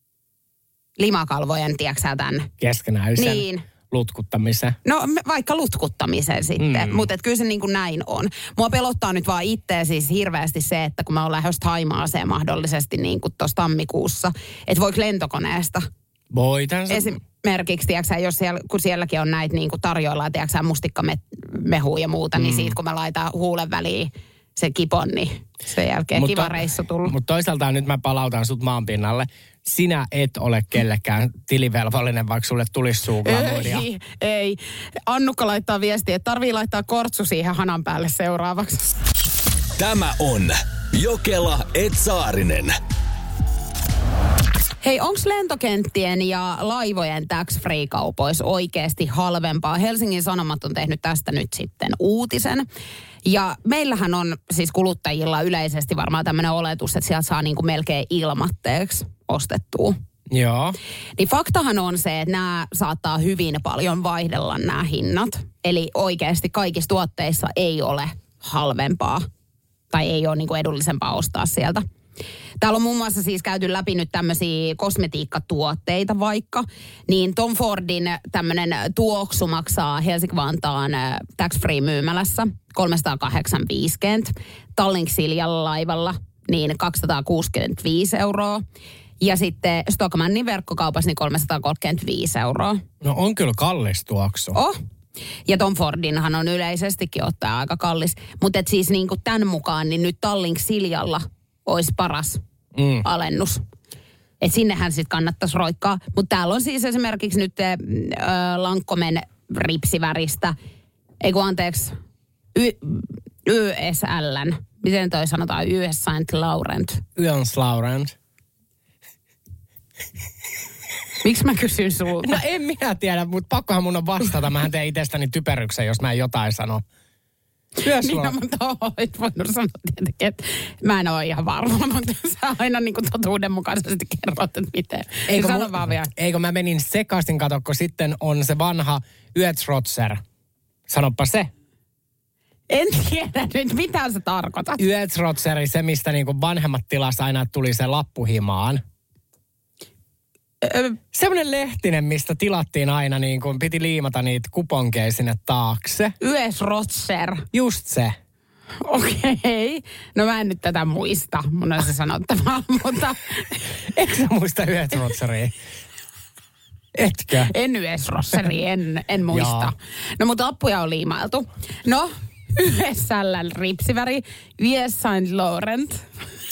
Speaker 4: Limakalvojen, tiedätkö sä tämän?
Speaker 5: Keskenäisen.
Speaker 4: Niin.
Speaker 5: Lutkuttamisen.
Speaker 4: No vaikka lutkuttamisen sitten, mm. mutta kyllä se niin kuin näin on. Mua pelottaa nyt vaan itseä siis hirveästi se, että kun mä oon lähdössä Thaimaaseen mahdollisesti niin kuin tuossa tammikuussa, että voiko lentokoneesta?
Speaker 5: Voitansa.
Speaker 4: Esimerkiksi, tiedätkö, jos siellä, kun sielläkin on näitä niin kuin tarjoillaan, tiedätkö, mustikkamehua ja muuta, mm. niin siitä kun mä laitan huulen väliin se kipon, niin sen jälkeen Mutta, kiva reissu tullut.
Speaker 5: Mutta toisaalta nyt mä palautan sut maanpinnalle. Sinä et ole kellekään tilivelvollinen, vaikka sulle tulisi suuklamuudia.
Speaker 4: Ei, ei. Annukka laittaa viestiä, että tarvii laittaa kortsu siihen hanan päälle seuraavaksi.
Speaker 13: Tämä on Jokela et Saarinen.
Speaker 4: Hei, onko lentokenttien ja laivojen tax-free-kaupoissa oikeasti halvempaa? Helsingin Sanomat on tehnyt tästä nyt sitten uutisen. Ja meillähän on siis kuluttajilla yleisesti varmaan tämmöinen oletus, että sieltä saa niin kuin melkein ilmatteeksi ostettua.
Speaker 5: Joo.
Speaker 4: Niin faktahan on se, että nämä saattaa hyvin paljon vaihdella nämä hinnat. Eli oikeasti kaikissa tuotteissa ei ole halvempaa tai ei ole niin kuin edullisempaa ostaa sieltä. Täällä on muun muassa siis käyty läpi nyt tämmöisiä kosmetiikkatuotteita vaikka, niin Tom Fordin tämmöinen tuoksu maksaa Helsinki-Vantaan tax-free myymälässä kolmesataakahdeksankymmentäviisi. Tallink-Siljalla laivalla niin kaksisataakuusikymmentäviisi euroa. Ja sitten Stockmannin verkkokaupassa niin kolmesataakolmekymmentäviisi euroa.
Speaker 5: No on kyllä kallis tuoksu.
Speaker 4: Oh. Ja Tom Fordinhan on yleisestikin ottaa aika kallis. Mutta siis niin kuin tämän mukaan, niin nyt Tallink-Siljalla olisi paras mm. alennus. Että sinnehän sitten kannattaisi roikkaa. Mutta täällä on siis esimerkiksi nyt äh, Lankkomen ripsiväristä, ei kun anteeksi, y- Y S L:n, miten toi sanotaan, Y S Saint Laurent.
Speaker 5: Y S Laurent.
Speaker 4: Miksi mä kysyn sulta?
Speaker 5: No en minä tiedä, mutta pakkohan mun on vastata. Mähän teen itsestäni typeryksen, jos mä en jotain sano.
Speaker 4: Niin, mutta olet voinut sanoa tietenkin, että mä en ole ihan varma, mutta sä aina niin kuin totuudenmukaisesti kerrot, että miten. Eikö, sano mun, vaan vielä.
Speaker 5: Eikö mä menin sekaisin, kato, kun sitten on se vanha Yötrotser. Sanoppa se.
Speaker 4: En tiedä nyt, mitä sä tarkoitat.
Speaker 5: Yötrotseri, se mistä niin kuin vanhemmat tilas aina tuli se lappu himaan. Öö, Semmoinen lehtinen, mistä tilattiin aina niin kuin piti liimata niitä kuponkeja sinne taakse.
Speaker 4: Yesrotser.
Speaker 5: Just se.
Speaker 4: Okei. Okay. No mä en nyt tätä muista, mun on se sanottavaa, mutta...
Speaker 5: Eikö sä muista Yesrotseria? Etkö?
Speaker 4: En Yesrotseri, en, en muista. No mutta lappuja on liimailtu. No, Y S L ripsiväri, Yves Saint Laurent.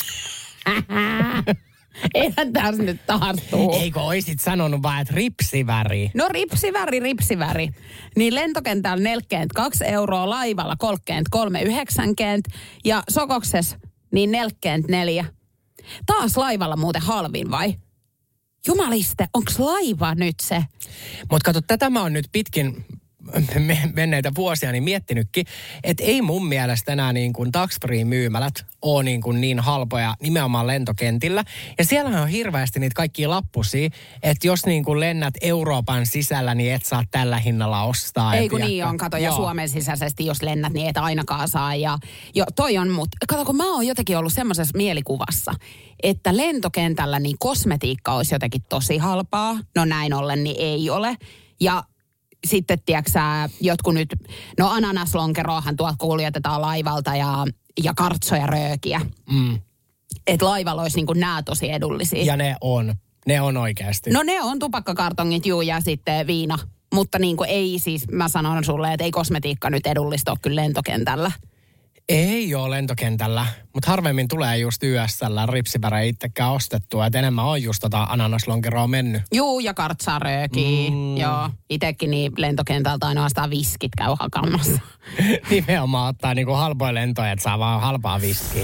Speaker 4: Eihän tässä nyt taas tuu.
Speaker 5: Eikö oisit sanonut vaan, että ripsiväri?
Speaker 4: No ripsiväri, ripsiväri. Niin lentokentällä neljäkymmentäkaksi euroa, laivalla kolmekymmentäkolme yhdeksänkymmentä ja Sokokses niin neljäkymmentäneljä. Taas laivalla muuten halvin vai? Jumaliste, onks laiva nyt se?
Speaker 5: Mutta kato, tätä mä oon nyt pitkin menneitä vuosia niin miettinytkin, että ei mun mielestä enää niin kuin tax-free-myymälät ole niin, kuin niin halpoja nimenomaan lentokentillä. Ja siellä on hirveästi niitä kaikkia lappusia, että jos niin kuin lennät Euroopan sisällä, niin et saa tällä hinnalla ostaa.
Speaker 4: Ei kun niin on, kato, ja Suomen sisäisesti jos lennät, niin et ainakaan saa. Ja jo, toi on mut, kato kun mä oon jotenkin ollut semmoisessa mielikuvassa, että lentokentällä niin kosmetiikka olisi jotenkin tosi halpaa. No näin ollen niin ei ole. Ja sitten, tiedätkö sä, jotkut nyt, no ananaslonkeroahan tuolta kuljetetaan laivalta ja, ja kartsoja röökiä. Mm. Että laivalla olisi niin kuin nää tosi edullisia.
Speaker 5: Ja ne on. Ne on oikeasti.
Speaker 4: No ne on tupakkakartongit, juu, ja sitten viina. Mutta niin kuin ei siis, mä sanon sulle, että ei kosmetiikka nyt edullista ole kyllä lentokentällä.
Speaker 5: Ei ole lentokentällä, mutta harvemmin tulee just Y S L ripsivärejä itsekään ostettua, että enemmän on just tota ananaslonkeroa mennyt.
Speaker 4: Juu, ja kartsaröökiä. Mm. Joo, itekin niin lentokentältä ainoastaan viskit käy hakamassa.
Speaker 5: Nimenomaan ottaa niinku halpoja lentoja, että saa vaan halpaa viskiä.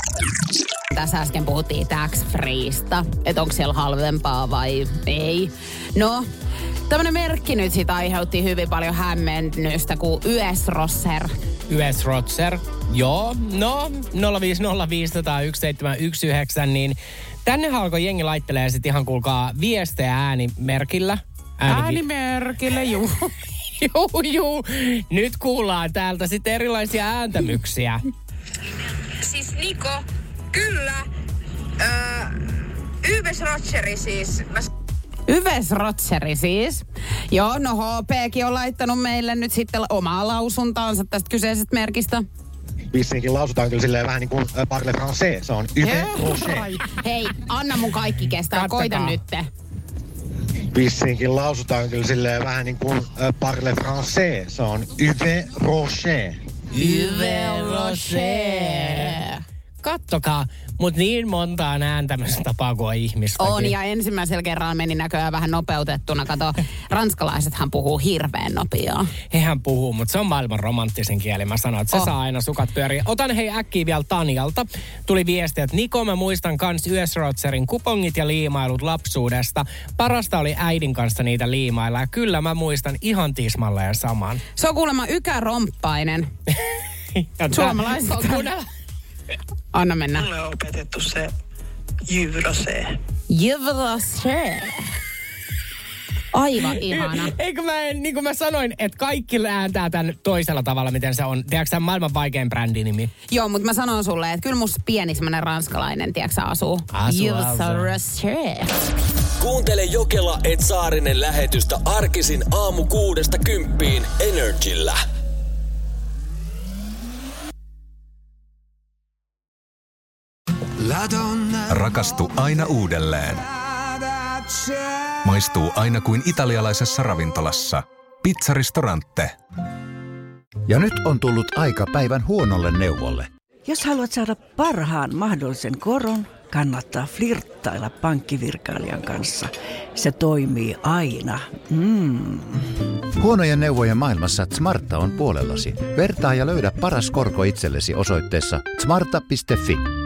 Speaker 4: Tässä äsken puhuttiin tax-freesta, että onko siellä halvempaa vai ei. No, tämmönen merkki nyt siitä aiheutti hyvin paljon hämmennystä kuin Yesrotser.
Speaker 5: Yesrotser, joo. No, nolla viisi nolla viisi nolla nolla yksi seitsemän yksi yhdeksän, niin tänne alkoi jengi laittelee sit ihan kuulkaa viestejä äänimerkillä.
Speaker 4: Ääni... Äänimerkillä, juu.
Speaker 5: juu, juu. Nyt kuullaan täältä sitten erilaisia ääntämyksiä.
Speaker 16: Siis Niko, kyllä. Öö, Yesrotseri siis. Mä...
Speaker 4: Yesrotseri siis. Joo, no H P:kin on laittanut meille nyt sitten omaa lausuntaansa tästä kyseisestä merkistä.
Speaker 17: Vissiinkin lausutaan kyllä silleen vähän niin kuin parle français. Se on Yesrotseri.
Speaker 4: Hei, anna mun kaikki kestää. Kattokaa. Koita nytte.
Speaker 17: Vissiinkin lausutaan kyllä silleen vähän niin kuin parle français. Se on Yesrotseri.
Speaker 5: Yesrotseri. Kattokaa, mutta niin montaa ääntämistä tapaa kuin on ihmistäkin.
Speaker 4: On, ja ensimmäisellä kerralla meni näköjään vähän nopeutettuna. Kato, ranskalaisethan puhuu hirveän nopeaa.
Speaker 5: Hehän puhuu, mutta se on maailman romanttisen kieli. Mä sanoin, että se oh. saa aina sukat pyöriä. Otan hei äkkiä vielä Tanjalta. Tuli viesti, että Niko, mä muistan kans Yesrotserin kupongit ja liimailut lapsuudesta. Parasta oli äidin kanssa niitä liimailla. Ja kyllä mä muistan ihan tismalleen saman.
Speaker 4: Se on kuulemma ykäromppainen. Suomalaiset on kuunnella. Anna mennä.
Speaker 16: Mulle on opetettu se Yvrosee.
Speaker 4: Yvrosee. Aivan ihana.
Speaker 5: Eikö mä, niin kuin mä sanoin, että kaikki ääntää tämän toisella tavalla, miten se on. Tiedätkö sä maailman vaikein brändinimi?
Speaker 4: Joo, mutta mä sanon sulle, että kyllä musta pieni semmonen ranskalainen, tiedätkö sä, asuu.
Speaker 5: Asuu,
Speaker 4: Yvrosee.
Speaker 13: Kuuntele Jokela et Saarinen lähetystä arkisin aamu kuudesta kymppiin Energillä.
Speaker 8: Rakastu aina uudelleen. Maistuu aina kuin italialaisessa ravintolassa. Pizzaristorante.
Speaker 10: Ja nyt on tullut aika päivän huonolle neuvolle.
Speaker 11: Jos haluat saada parhaan mahdollisen koron, kannattaa flirttailla pankkivirkailijan kanssa. Se toimii aina. Mm.
Speaker 10: Huonojen neuvojen maailmassa Smarta on puolellasi. Vertaa ja löydä paras korko itsellesi osoitteessa smarta piste fi.